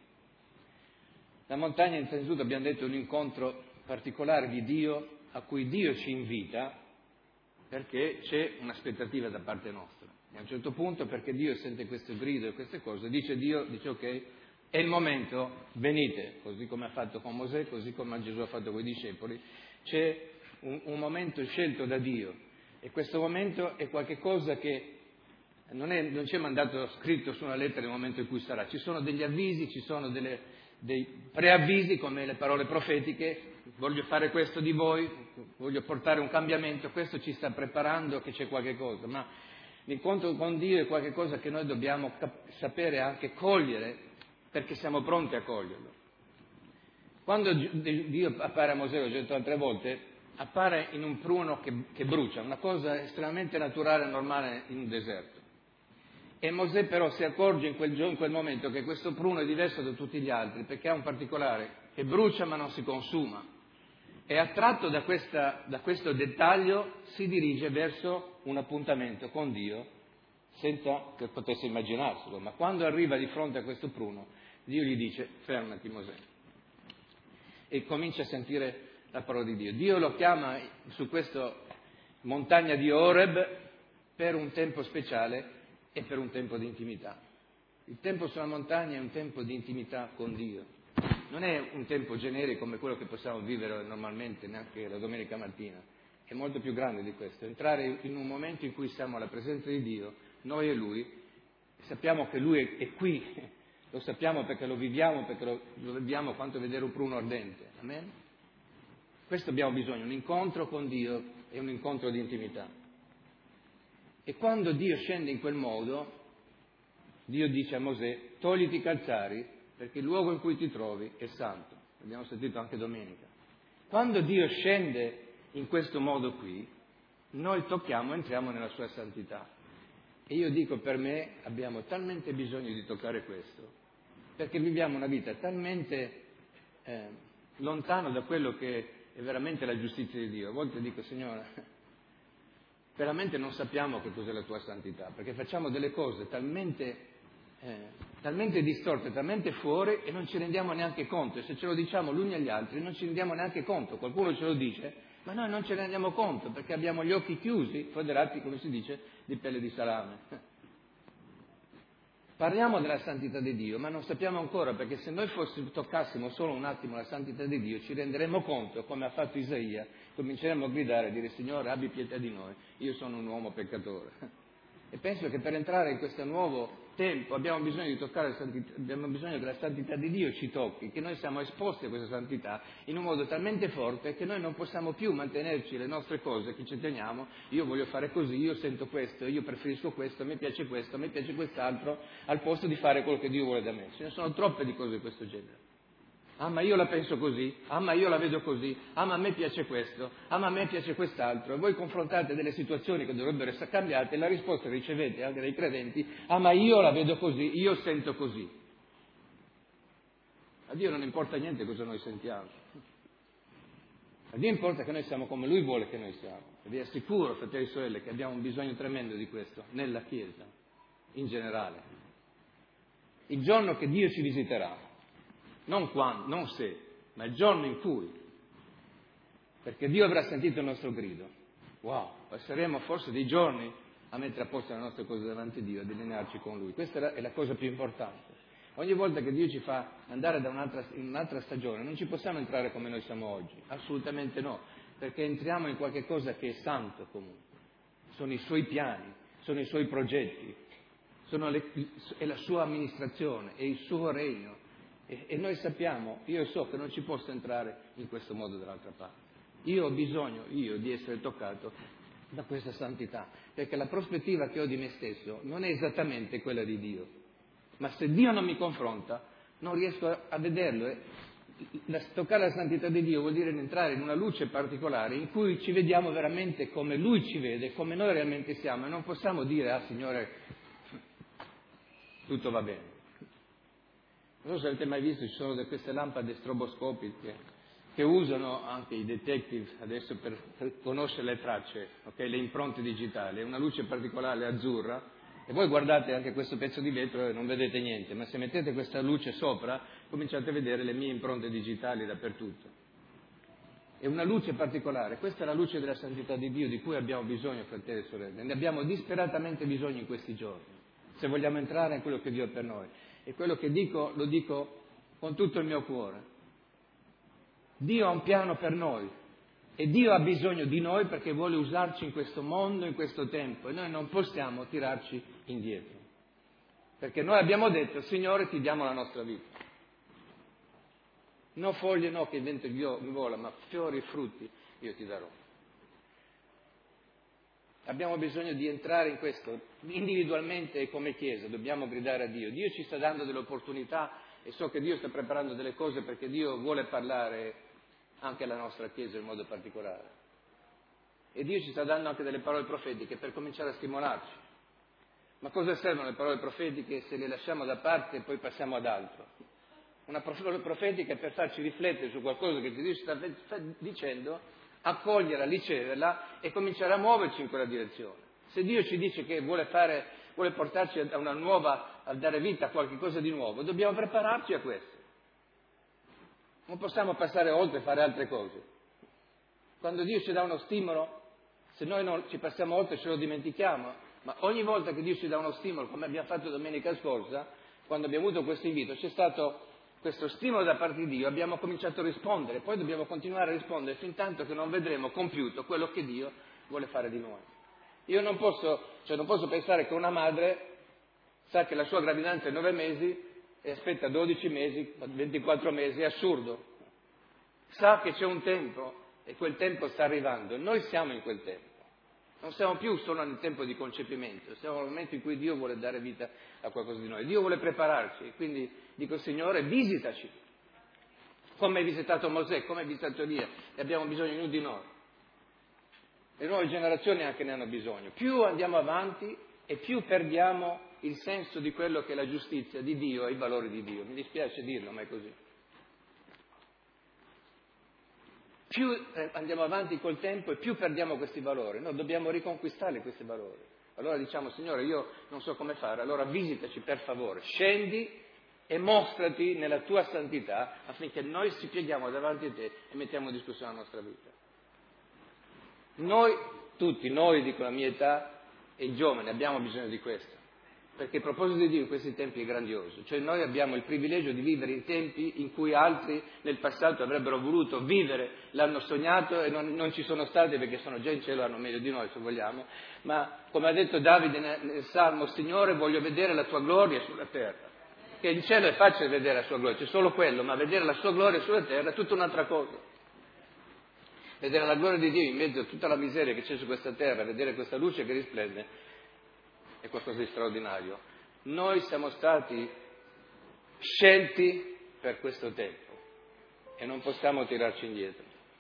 La montagna, innanzitutto, abbiamo detto, è un incontro particolare di Dio, a cui Dio ci invita, perché c'è un'aspettativa da parte nostra. E a un certo punto, perché Dio sente questo grido e queste cose, dice Dio, dice ok, è il momento, venite, così come ha fatto con Mosè, così come Gesù ha fatto con i discepoli. C'è un, un momento scelto da Dio, e questo momento è qualcosa che non, è, non c'è mandato scritto su una lettera il momento in cui sarà. Ci sono degli avvisi, ci sono delle... dei preavvisi come le parole profetiche: voglio fare questo di voi, voglio portare un cambiamento, questo ci sta preparando che c'è qualche cosa, ma l'incontro con Dio è qualche cosa che noi dobbiamo cap- sapere anche cogliere, perché siamo pronti a coglierlo. Quando Dio appare a Mosè, l'ho detto altre volte, appare in un pruno che, che brucia, una cosa estremamente naturale e normale in un deserto. E Mosè però si accorge in quel, giorno, in quel momento che questo pruno è diverso da tutti gli altri, perché ha un particolare, che brucia ma non si consuma. E attratto da, questa, da questo dettaglio si dirige verso un appuntamento con Dio senza che potesse immaginarselo. Ma quando arriva di fronte a questo pruno, Dio gli dice: fermati Mosè. E comincia a sentire la parola di Dio. Dio lo chiama su questa montagna di Horeb per un tempo speciale e per un tempo di intimità. Il tempo sulla montagna è un tempo di intimità con Dio. Non è un tempo generico come quello che possiamo vivere normalmente, neanche la domenica mattina. È molto più grande di questo. Entrare in un momento in cui siamo alla presenza di Dio, noi e Lui, sappiamo che Lui è, è qui, lo sappiamo perché lo viviamo, perché lo, lo viviamo quanto vedere un pruno ardente. Amen? Questo abbiamo bisogno, un incontro con Dio e un incontro di intimità. E quando Dio scende in quel modo, Dio dice a Mosè: togliti i calzari, perché il luogo in cui ti trovi è santo. L'abbiamo sentito anche domenica. Quando Dio scende in questo modo qui, noi tocchiamo e entriamo nella sua santità. E io dico, per me abbiamo talmente bisogno di toccare questo, perché viviamo una vita talmente eh, lontano da quello che è veramente la giustizia di Dio. A volte dico: Signore, veramente non sappiamo che cos'è la tua santità, perché facciamo delle cose talmente, eh, talmente distorte, talmente fuori, e non ci rendiamo neanche conto. E se ce lo diciamo l'uni agli altri non ci rendiamo neanche conto. Qualcuno ce lo dice, ma noi non ce ne rendiamo conto, perché abbiamo gli occhi chiusi, foderati, come si dice, di pelle di salame. Parliamo della santità di Dio, ma non sappiamo ancora, perché se noi fossimo, toccassimo solo un attimo la santità di Dio, ci renderemo conto, come ha fatto Isaia, cominceremo a gridare e a dire: Signore, abbi pietà di noi, io sono un uomo peccatore. E penso che per entrare in questo nuovo tempo abbiamo bisogno di toccare la santità, abbiamo bisogno che la santità di Dio ci tocchi, che noi siamo esposti a questa santità in un modo talmente forte che noi non possiamo più mantenerci le nostre cose che ci teniamo. Io voglio fare così, io sento questo, io preferisco questo, a me piace questo, a me piace quest'altro, al posto di fare quello che Dio vuole da me. Ce ne sono troppe di cose di questo genere. Ah, ma io la penso così, ah, ma io la vedo così, ah, ma a me piace questo, ah, ma a me piace quest'altro. E voi confrontate delle situazioni che dovrebbero essere cambiate e la risposta che ricevete anche dai credenti: ah, ma io la vedo così, io sento così. A Dio non importa niente cosa noi sentiamo. A Dio importa che noi siamo come Lui vuole che noi siamo. E vi assicuro, fratelli e sorelle, che abbiamo un bisogno tremendo di questo nella Chiesa, in generale. Il giorno che Dio ci visiterà, non quando, non se, ma il giorno in cui, perché Dio avrà sentito il nostro grido. Wow, passeremo forse dei giorni a mettere a posto le nostre cose davanti a Dio, a delinearci con Lui. Questa è la cosa più importante. Ogni volta che Dio ci fa andare da un'altra, in un'altra stagione, non ci possiamo entrare come noi siamo oggi, assolutamente no, perché entriamo in qualche cosa che è santo comunque. Sono i Suoi piani, sono i Suoi progetti, sono le, è la Sua amministrazione, è il Suo regno. E, e noi sappiamo, io so che non ci posso entrare in questo modo dall'altra parte. Io ho bisogno, io, di essere toccato da questa santità, perché la prospettiva che ho di me stesso non è esattamente quella di Dio. Ma se Dio non mi confronta, non riesco a vederlo. E la, toccare la santità di Dio vuol dire entrare in una luce particolare in cui ci vediamo veramente come Lui ci vede, come noi realmente siamo, e non possiamo dire: ah, Signore, tutto va bene. Non so se avete mai visto, ci sono queste lampade stroboscopiche che usano anche i detective adesso per, per conoscere le tracce, okay? Le impronte digitali. È una luce particolare azzurra, e voi guardate anche questo pezzo di vetro e non vedete niente, ma se mettete questa luce sopra cominciate a vedere le mie impronte digitali dappertutto. È una luce particolare. Questa è la luce della santità di Dio di cui abbiamo bisogno, fratelli e sorelle. Ne abbiamo disperatamente bisogno in questi giorni, se vogliamo entrare in quello che Dio ha per noi. E quello che dico, lo dico con tutto il mio cuore. Dio ha un piano per noi e Dio ha bisogno di noi perché vuole usarci in questo mondo, in questo tempo, e noi non possiamo tirarci indietro. Perché noi abbiamo detto: Signore, ti diamo la nostra vita. Non foglie no che il vento mi vola, ma fiori e frutti io ti darò. Abbiamo bisogno di entrare in questo, individualmente e come Chiesa, dobbiamo gridare a Dio. Dio ci sta dando delle opportunità e so che Dio sta preparando delle cose, perché Dio vuole parlare anche alla nostra Chiesa in modo particolare. E Dio ci sta dando anche delle parole profetiche per cominciare a stimolarci. Ma cosa servono le parole profetiche se le lasciamo da parte e poi passiamo ad altro? Una parola profetica è per farci riflettere su qualcosa che Dio ci sta dicendo, accoglierla, riceverla e cominciare a muoverci in quella direzione. Se Dio ci dice che vuole fare, vuole portarci a una nuova, a dare vita a qualche cosa di nuovo, dobbiamo prepararci a questo. Non possiamo passare oltre e fare altre cose. Quando Dio ci dà uno stimolo, se noi non ci passiamo oltre ce lo dimentichiamo, ma ogni volta che Dio ci dà uno stimolo, come abbiamo fatto domenica scorsa, quando abbiamo avuto questo invito, c'è stato questo stimolo da parte di Dio, abbiamo cominciato a rispondere, poi dobbiamo continuare a rispondere fin tanto che non vedremo compiuto quello che Dio vuole fare di noi. Io non posso, cioè non posso pensare che una madre sa che la sua gravidanza è nove mesi e aspetta dodici mesi, ventiquattro mesi, è assurdo. Sa che c'è un tempo e quel tempo sta arrivando, noi siamo in quel tempo. Non siamo più solo nel tempo di concepimento, siamo nel momento in cui Dio vuole dare vita a qualcosa di noi. Dio vuole prepararci, quindi dico Signore, visitaci, come hai visitato Mosè, come hai visitato Elia, e abbiamo bisogno ognuno di noi. Le nuove generazioni anche ne hanno bisogno. Più andiamo avanti e più perdiamo il senso di quello che è la giustizia di Dio e i valori di Dio. Mi dispiace dirlo, ma è così. Più andiamo avanti col tempo e più perdiamo questi valori. Noi dobbiamo riconquistare questi valori. Allora diciamo, Signore, io non so come fare, allora visitaci per favore, scendi e mostrati nella tua santità affinché noi ci pieghiamo davanti a te e mettiamo in discussione la nostra vita. Noi, tutti, noi, dico la mia età e i giovani, abbiamo bisogno di questo. Perché il proposito di Dio in questi tempi è grandioso, cioè noi abbiamo il privilegio di vivere in tempi in cui altri nel passato avrebbero voluto vivere, l'hanno sognato e non, non ci sono stati perché sono già in cielo, hanno meglio di noi se vogliamo, ma come ha detto Davide nel, nel Salmo, Signore voglio vedere la tua gloria sulla terra, che in cielo è facile vedere la sua gloria, c'è solo quello, ma vedere la sua gloria sulla terra è tutta un'altra cosa. Vedere la gloria di Dio in mezzo a tutta la miseria che c'è su questa terra, vedere questa luce che risplende, è qualcosa di straordinario. Noi siamo stati scelti per questo tempo e non possiamo tirarci indietro.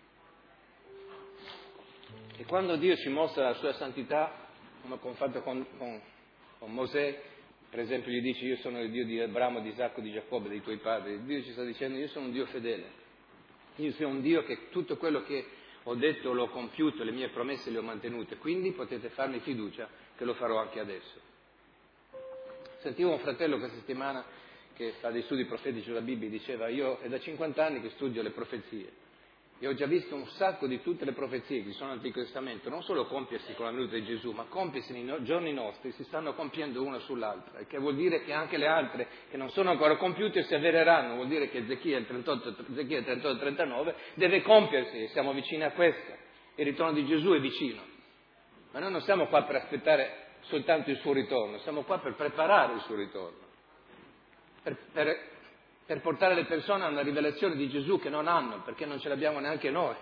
E quando Dio ci mostra la sua santità, come ho fatto con, con, con Mosè, per esempio gli dice io sono il Dio di Abramo, di Isacco, di Giacobbe, dei tuoi padri, Dio ci sta dicendo io sono un Dio fedele, io sono un Dio che tutto quello che ho detto l'ho compiuto, le mie promesse le ho mantenute, quindi potete farmi fiducia che lo farò anche adesso. Sentivo un fratello questa settimana che fa dei studi profetici sulla Bibbia e diceva io è da cinquanta anni che studio le profezie e ho già visto un sacco di tutte le profezie che ci sono nell'Antico Testamento, non solo compiersi con la venuta di Gesù, ma compiersi nei no- giorni nostri, si stanno compiendo una sull'altra, il che vuol dire che anche le altre che non sono ancora compiute si avvereranno, vuol dire che Ezechiele trentotto trentanove deve compiersi e siamo vicini a questo, il ritorno di Gesù è vicino, ma noi non siamo qua per aspettare soltanto il suo ritorno, siamo qua per preparare il suo ritorno, per, per, per portare le persone a una rivelazione di Gesù che non hanno, perché non ce l'abbiamo neanche noi.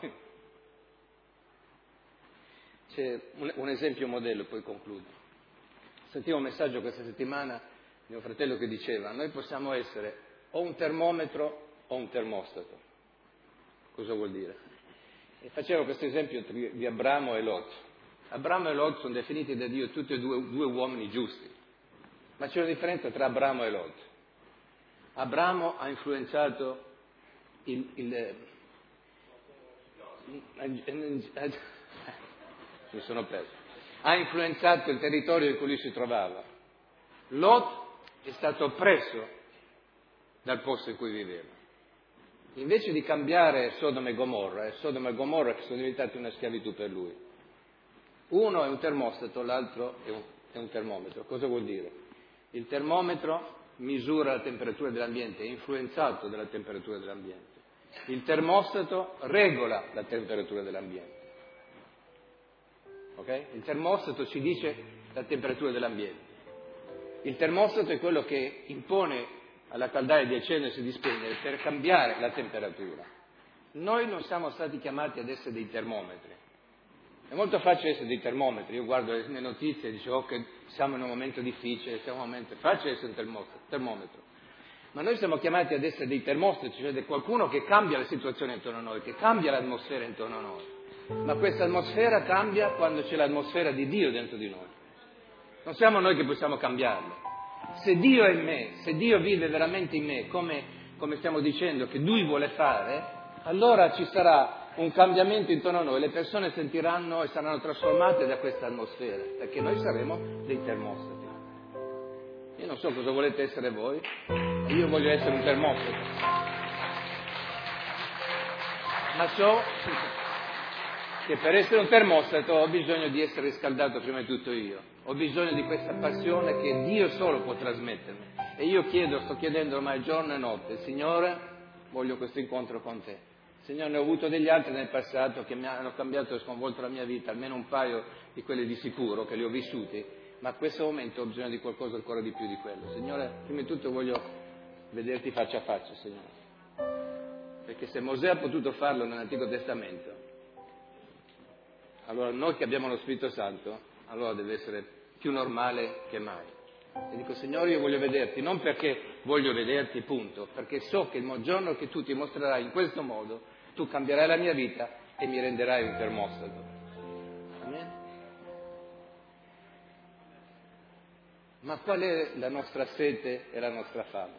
C'è un, un esempio modello, poi concludo. Sentivo un messaggio questa settimana di un fratello che diceva, noi possiamo essere o un termometro o un termostato. Cosa vuol dire? E faceva questo esempio di Abramo e Lot. Abramo e Lot sono definiti da Dio tutti e due, due uomini giusti, ma c'è una differenza tra Abramo e Lot. Abramo ha influenzato il, il, mi sono perso, ha influenzato il territorio in cui lui si trovava. Lot è stato preso dal posto in cui viveva. Invece di cambiare Sodoma e Gomorra, e Sodoma e Gomorra sono diventati una schiavitù per lui. Uno è un termostato, l'altro è un, è un termometro. Cosa vuol dire? Il termometro misura la temperatura dell'ambiente, è influenzato dalla temperatura dell'ambiente. Il termostato regola la temperatura dell'ambiente. Ok? Il termostato ci dice la temperatura dell'ambiente. Il termostato è quello che impone alla caldaia di accendersi e di spegnere per cambiare la temperatura. Noi non siamo stati chiamati ad essere dei termometri. È molto facile essere dei termometri, io guardo le notizie e dicevo oh, che siamo in un momento difficile, siamo in un momento facile essere un termometro, ma noi siamo chiamati ad essere dei termostati, cioè di qualcuno che cambia la situazione intorno a noi, che cambia l'atmosfera intorno a noi. Ma questa atmosfera cambia quando c'è l'atmosfera di Dio dentro di noi. Non siamo noi che possiamo cambiarla. Se Dio è in me, se Dio vive veramente in me, come, come stiamo dicendo che Lui vuole fare, allora ci sarà un cambiamento intorno a noi, le persone sentiranno e saranno trasformate da questa atmosfera, perché noi saremo dei termostati. Io non so cosa volete essere voi, ma io voglio essere un termostato. Ma so che per essere un termostato ho bisogno di essere riscaldato prima di tutto io. Ho bisogno di questa passione che Dio solo può trasmettermi. E io chiedo, sto chiedendo ormai giorno e notte, Signore, voglio questo incontro con te. Signore, ne ho avuto degli altri nel passato che mi hanno cambiato e sconvolto la mia vita, almeno un paio di quelli di sicuro, che li ho vissuti, ma a questo momento ho bisogno di qualcosa ancora di più di quello. Signore, prima di tutto voglio vederti faccia a faccia, Signore. Perché se Mosè ha potuto farlo nell'Antico Testamento, allora noi che abbiamo lo Spirito Santo, allora deve essere più normale che mai. E dico, Signore, io voglio vederti, non perché voglio vederti, punto, perché so che il giorno che tu ti mostrerai in questo modo, tu cambierai la mia vita e mi renderai un termostato. Amen? Ma qual è la nostra sete e la nostra fame?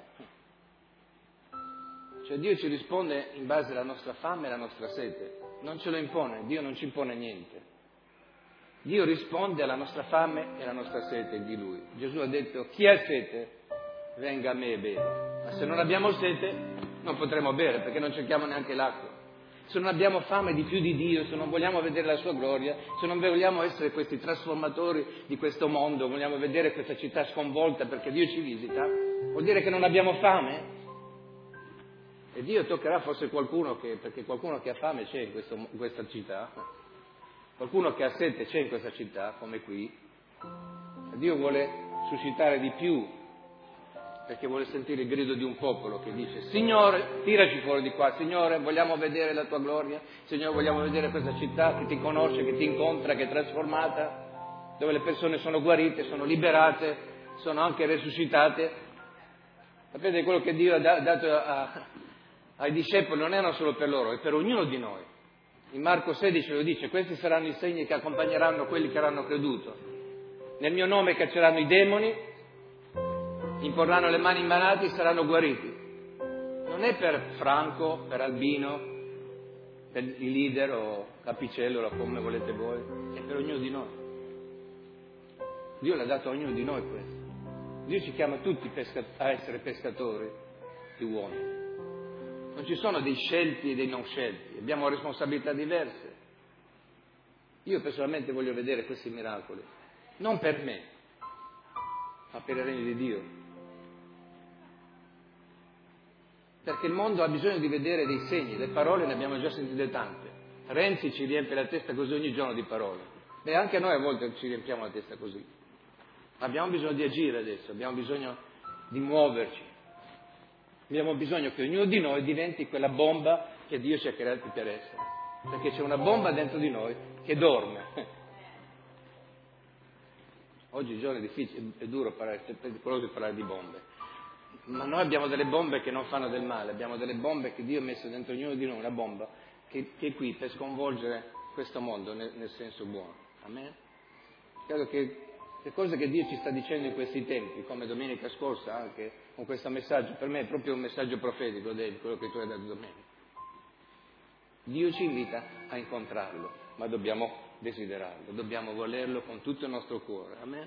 Cioè Dio ci risponde in base alla nostra fame e alla nostra sete. Non ce lo impone, Dio non ci impone niente. Dio risponde alla nostra fame e alla nostra sete di Lui. Gesù ha detto, chi ha sete, venga a me e beva. Ma se non abbiamo sete, non potremo bere, perché non cerchiamo neanche l'acqua. Se non abbiamo fame di più di Dio, se non vogliamo vedere la sua gloria, se non vogliamo essere questi trasformatori di questo mondo, vogliamo vedere questa città sconvolta perché Dio ci visita, vuol dire che non abbiamo fame? E Dio toccherà forse qualcuno che, perché qualcuno che ha fame c'è in, questo, in questa città, qualcuno che ha sete c'è in questa città, come qui. E Dio vuole suscitare di più, perché vuole sentire il grido di un popolo che dice, Signore, tiraci fuori di qua, Signore, vogliamo vedere la tua gloria, Signore, vogliamo vedere questa città che ti conosce, che ti incontra, che è trasformata, dove le persone sono guarite, sono liberate, sono anche resuscitate. Sapete, quello che Dio ha dato a... ai discepoli non erano solo per loro, è per ognuno di noi. In Marco sedici lo dice, questi saranno i segni che accompagneranno quelli che avranno creduto. Nel mio nome cacceranno i demoni, imporranno le mani in malati, saranno guariti. Non è per Franco, per Albino, per i leader o Capicello, come volete voi, è per ognuno di noi. Dio l'ha dato a ognuno di noi questo. Dio ci chiama tutti a essere pescatori di uomini. Non ci sono dei scelti e dei non scelti, abbiamo responsabilità diverse. Io personalmente voglio vedere questi miracoli, non per me, ma per il regno di Dio. Perché il mondo ha bisogno di vedere dei segni, le parole ne abbiamo già sentite tante. Renzi ci riempie la testa così ogni giorno di parole. E anche noi a volte ci riempiamo la testa così. Abbiamo bisogno di agire adesso, abbiamo bisogno di muoverci. Abbiamo bisogno che ognuno di noi diventi quella bomba che Dio ci ha creati per essere. Perché c'è una bomba dentro di noi che dorme. Oggi il giorno è difficile, è duro parlare, è pericoloso parlare di bombe. Ma noi abbiamo delle bombe che non fanno del male, abbiamo delle bombe che Dio ha messo dentro ognuno di noi, una bomba che, che è qui per sconvolgere questo mondo nel, nel senso buono. Amen? Credo che le cose che Dio ci sta dicendo in questi tempi, come domenica scorsa anche, con questo messaggio, per me è proprio un messaggio profetico, David, quello che tu hai dato domenica. Dio ci invita a incontrarlo, ma dobbiamo desiderarlo, dobbiamo volerlo con tutto il nostro cuore. Amen?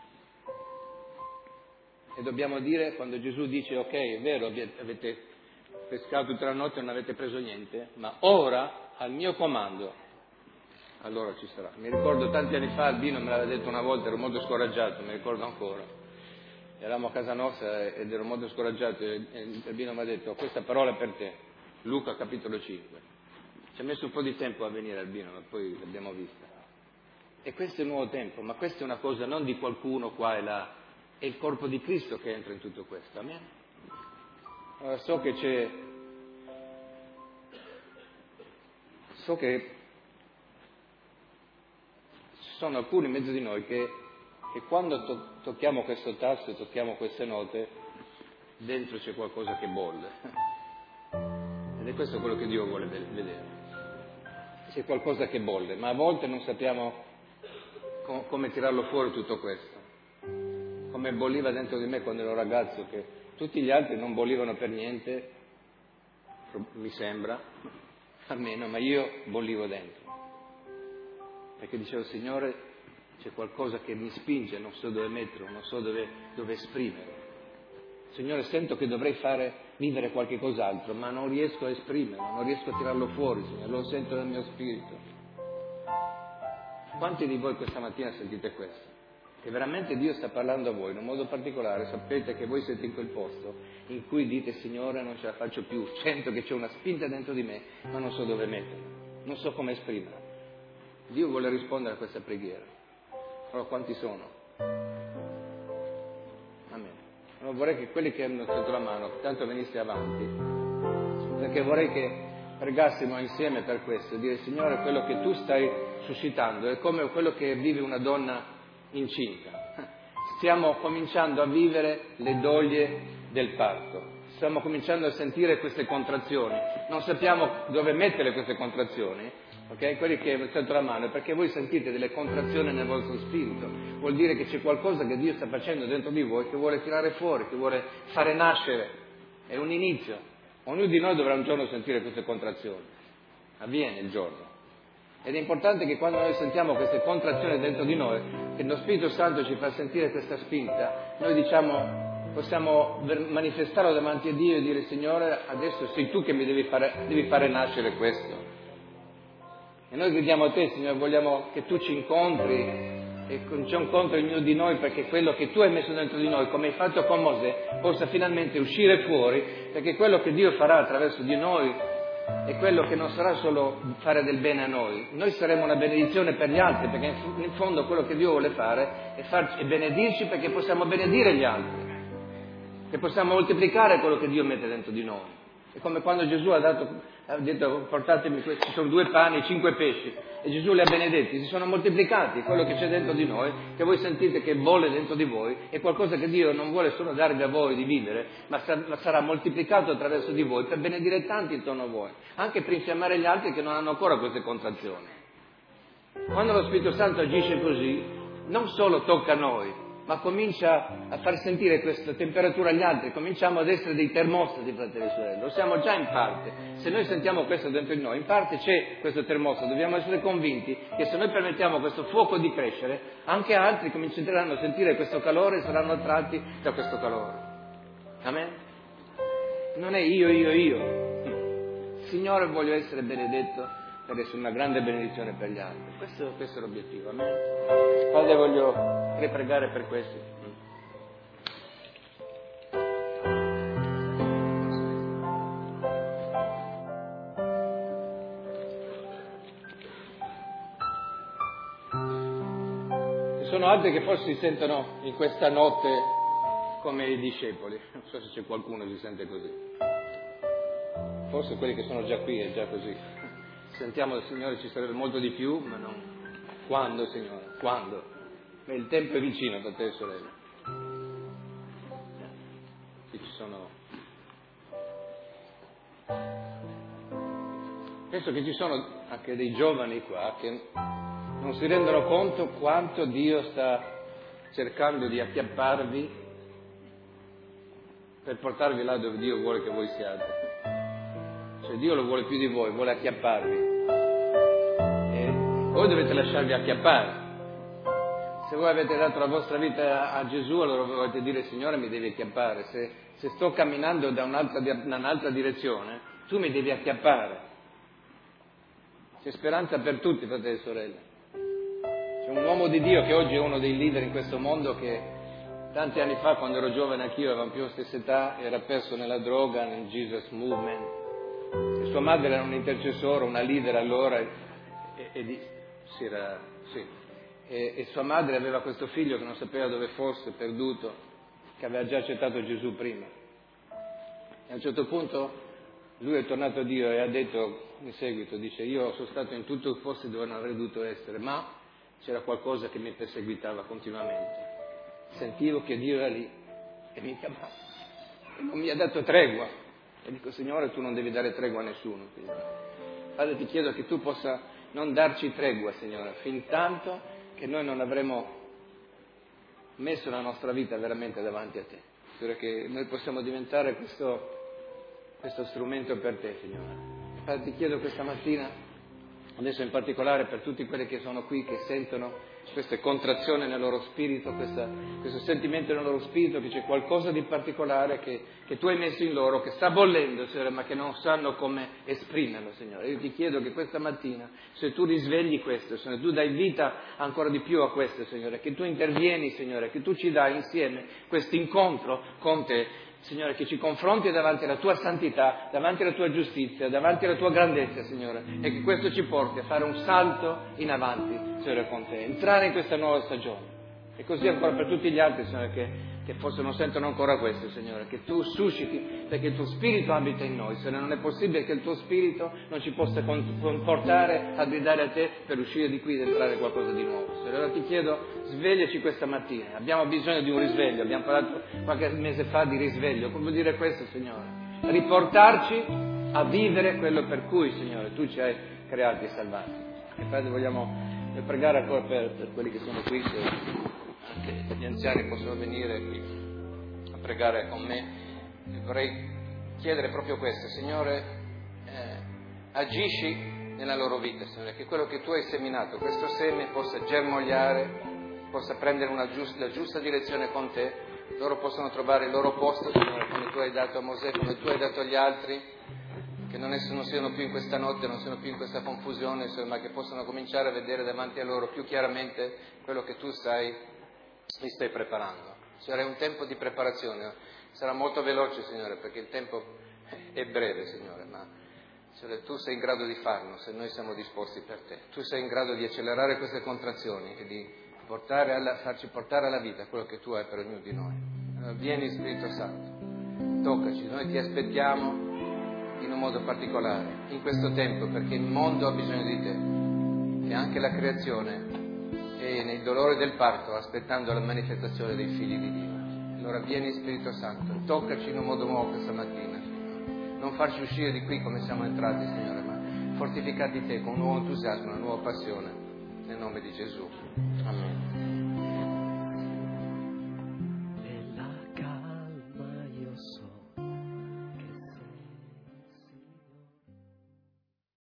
E dobbiamo dire, quando Gesù dice, ok, è vero, avete pescato tutta la notte e non avete preso niente, ma ora, al mio comando, allora ci sarà. Mi ricordo tanti anni fa, Albino me l'aveva detto una volta, ero molto scoraggiato, mi ricordo ancora. Eravamo a casa nostra ed ero molto scoraggiato e Albino mi ha detto, questa parola è per te, Luca capitolo cinque. Ci ha messo un po' di tempo a venire Albino, ma poi l'abbiamo vista. E questo è il nuovo tempo, ma questa è una cosa non di qualcuno qua e là, è il corpo di Cristo che entra in tutto questo. Amen? Allora, so che c'è, so che ci sono alcuni in mezzo di noi che, che quando to- tocchiamo questo tasto e tocchiamo queste note, dentro c'è qualcosa che bolle. Ed è questo quello che Dio vuole vedere. c'è qualcosa che bolle, ma a volte non sappiamo com- come tirarlo fuori tutto questo. Come bolliva dentro di me quando ero ragazzo, che tutti gli altri non bollivano per niente, mi sembra, almeno, ma io bollivo dentro. Perché dicevo, Signore, c'è qualcosa che mi spinge, non so dove metterlo, non so dove, dove esprimere. Signore, sento che dovrei fare, vivere qualche cos'altro, ma non riesco a esprimerlo, non riesco a tirarlo fuori, Signore, lo sento nel mio spirito. Quanti di voi questa mattina sentite questo? Che veramente Dio sta parlando a voi in un modo particolare, sapete che voi siete in quel posto in cui dite, Signore, non ce la faccio più, sento che c'è una spinta dentro di me, ma non so dove metterla, non so come esprimerla. Dio vuole rispondere a questa preghiera. Allora, quanti sono? Amen. Allora, vorrei che quelli che hanno alzato la mano, tanto veniste avanti, perché vorrei che pregassimo insieme per questo, dire, Signore, quello che tu stai suscitando è come quello che vive una donna incinta. Stiamo cominciando a vivere le doglie del parto, stiamo cominciando a sentire queste contrazioni, non sappiamo dove mettere queste contrazioni, ok? Quelli che hanno alzato la mano è perché voi sentite delle contrazioni nel vostro spirito, vuol dire che c'è qualcosa che Dio sta facendo dentro di voi, che vuole tirare fuori, che vuole fare nascere, è un inizio. Ognuno di noi dovrà un giorno sentire queste contrazioni, avviene il giorno. Ed è importante che quando noi sentiamo queste contrazioni dentro di noi, che lo Spirito Santo ci fa sentire questa spinta, noi diciamo, possiamo manifestarlo davanti a Dio e dire, Signore, adesso sei tu che mi devi fare, devi fare nascere questo. E noi gridiamo a te, Signore, vogliamo che tu ci incontri e c'è un incontro in ognuno di noi, perché quello che tu hai messo dentro di noi, come hai fatto con Mosè, possa finalmente uscire fuori, perché quello che Dio farà attraverso di noi è quello che non sarà solo fare del bene a noi, noi saremo una benedizione per gli altri, perché in fondo quello che Dio vuole fare è, far, è benedirci, perché possiamo benedire gli altri, che possiamo moltiplicare quello che Dio mette dentro di noi. È come quando Gesù ha, dato, ha detto, portatemi questi, ci sono due pani, cinque pesci, e Gesù li ha benedetti, si sono moltiplicati. Quello che c'è dentro di noi, che voi sentite che bolle dentro di voi, è qualcosa che Dio non vuole solo darvi a voi di vivere, ma sarà moltiplicato attraverso di voi per benedire tanti intorno a voi, anche per infiammare gli altri che non hanno ancora queste contrazioni. Quando lo Spirito Santo agisce così, non solo tocca noi, ma comincia a far sentire questa temperatura agli altri, cominciamo ad essere dei termostati, fratelli e sorelle, lo siamo già in parte. Se noi sentiamo questo dentro di noi, in parte c'è questo termostato, dobbiamo essere convinti che se noi permettiamo questo fuoco di crescere, anche altri cominceranno a sentire questo calore e saranno attratti da questo calore. Amen? Non è io, io, io. Signore, voglio essere benedetto per essere una grande benedizione per gli altri. Questo, questo è l'obiettivo. Amen? Padre, voglio pregare per questi. Ci sono altri che forse si sentono in questa notte come i discepoli. Non so se c'è qualcuno che si sente così. Forse quelli che sono già qui è già così. Sentiamo del Signore, ci sarebbe molto di più, ma non. Quando, Signore? Quando? Beh, il tempo è vicino, fratelli e sorelle. Qui ci sono. Penso che ci sono anche dei giovani qua che non si rendono conto quanto Dio sta cercando di acchiapparvi per portarvi là dove Dio vuole che voi siate. Cioè Dio lo vuole più di voi, vuole acchiapparvi. E voi dovete lasciarvi acchiappare. Se voi avete dato la vostra vita a Gesù, allora volete dire, Signore, mi devi acchiappare. Se, se sto camminando da un'altra, da un'altra direzione, tu mi devi acchiappare. C'è speranza per tutti, fratelli e sorelle. C'è un uomo di Dio che oggi è uno dei leader in questo mondo, che tanti anni fa, quando ero giovane anch'io, avevamo più la stessa età, era perso nella droga, nel Jesus Movement. E sua madre era un intercessore, una leader allora, e, e, e sì, era, sì. E, e sua madre aveva questo figlio che non sapeva dove fosse, perduto, che aveva già accettato Gesù prima. E a un certo punto lui è tornato a Dio e ha detto in seguito, dice, io sono stato in tutto il posto dove non avrei dovuto essere, ma c'era qualcosa che mi perseguitava continuamente. Sentivo che Dio era lì e mi chiamava e non mi ha dato tregua. E dico, Signore, tu non devi dare tregua a nessuno. Padre, ti chiedo che tu possa non darci tregua, Signore, fin tanto che noi non avremo messo la nostra vita veramente davanti a Te. Signore, che noi possiamo diventare questo, questo strumento per Te, Signore. Padre, ti chiedo questa mattina, adesso in particolare per tutti quelli che sono qui, che sentono questa contrazione nel loro spirito, questa, questo sentimento nel loro spirito, che c'è qualcosa di particolare che, che Tu hai messo in loro, che sta bollendo, Signore, ma che non sanno come esprimerlo, Signore. Io ti chiedo che questa mattina, se Tu risvegli questo, Signore, Tu dai vita ancora di più a questo, Signore, che Tu intervieni, Signore, che Tu ci dai insieme questo incontro con Te, Signore, che ci confronti davanti alla Tua santità, davanti alla Tua giustizia, davanti alla Tua grandezza, Signore, e che questo ci porti a fare un salto in avanti, Signore, con Te, entrare in questa nuova stagione. E così ancora per tutti gli altri, Signore, che, che forse non sentono ancora questo, Signore, che Tu susciti, perché il Tuo Spirito abita in noi, Signore, non è possibile che il Tuo Spirito non ci possa portare a gridare a Te per uscire di qui ed entrare qualcosa di nuovo. Signore, allora ti chiedo, svegliaci questa mattina, abbiamo bisogno di un risveglio, abbiamo parlato qualche mese fa di risveglio, come vuol dire questo, Signore? Riportarci a vivere quello per cui, Signore, Tu ci hai creati e salvati. E Padre, vogliamo pregare ancora per, per quelli che sono qui, se anche gli anziani possono venire qui a pregare con me. E vorrei chiedere proprio questo, Signore, eh, agisci nella loro vita, Signore, che quello che Tu hai seminato, questo seme possa germogliare, possa prendere una giusta, la giusta direzione con Te, loro possano trovare il loro posto, Signore, come Tu hai dato a Mosè, come Tu hai dato agli altri, che non, es- non siano più in questa notte, non siano più in questa confusione, Signore, ma che possano cominciare a vedere davanti a loro più chiaramente quello che Tu stai li stai preparando. Sarà un tempo di preparazione, sarà molto veloce, Signore, perché il tempo è breve, Signore, ma Signore, Tu sei in grado di farlo se noi siamo disposti per Te. Tu sei in grado di accelerare queste contrazioni e di portare alla, farci portare alla vita quello che Tu hai per ognuno di noi. Allora, vieni, Spirito Santo, toccaci, noi ti aspettiamo in un modo particolare in questo tempo, perché il mondo ha bisogno di Te e anche la creazione e nel dolore del parto aspettando la manifestazione dei figli di Dio. Allora vieni, Spirito Santo, toccaci in un modo nuovo questa mattina, Signore. Non farci uscire di qui come siamo entrati, Signore, ma fortificati Te con un nuovo entusiasmo, una nuova passione, nel nome di Gesù. Amen.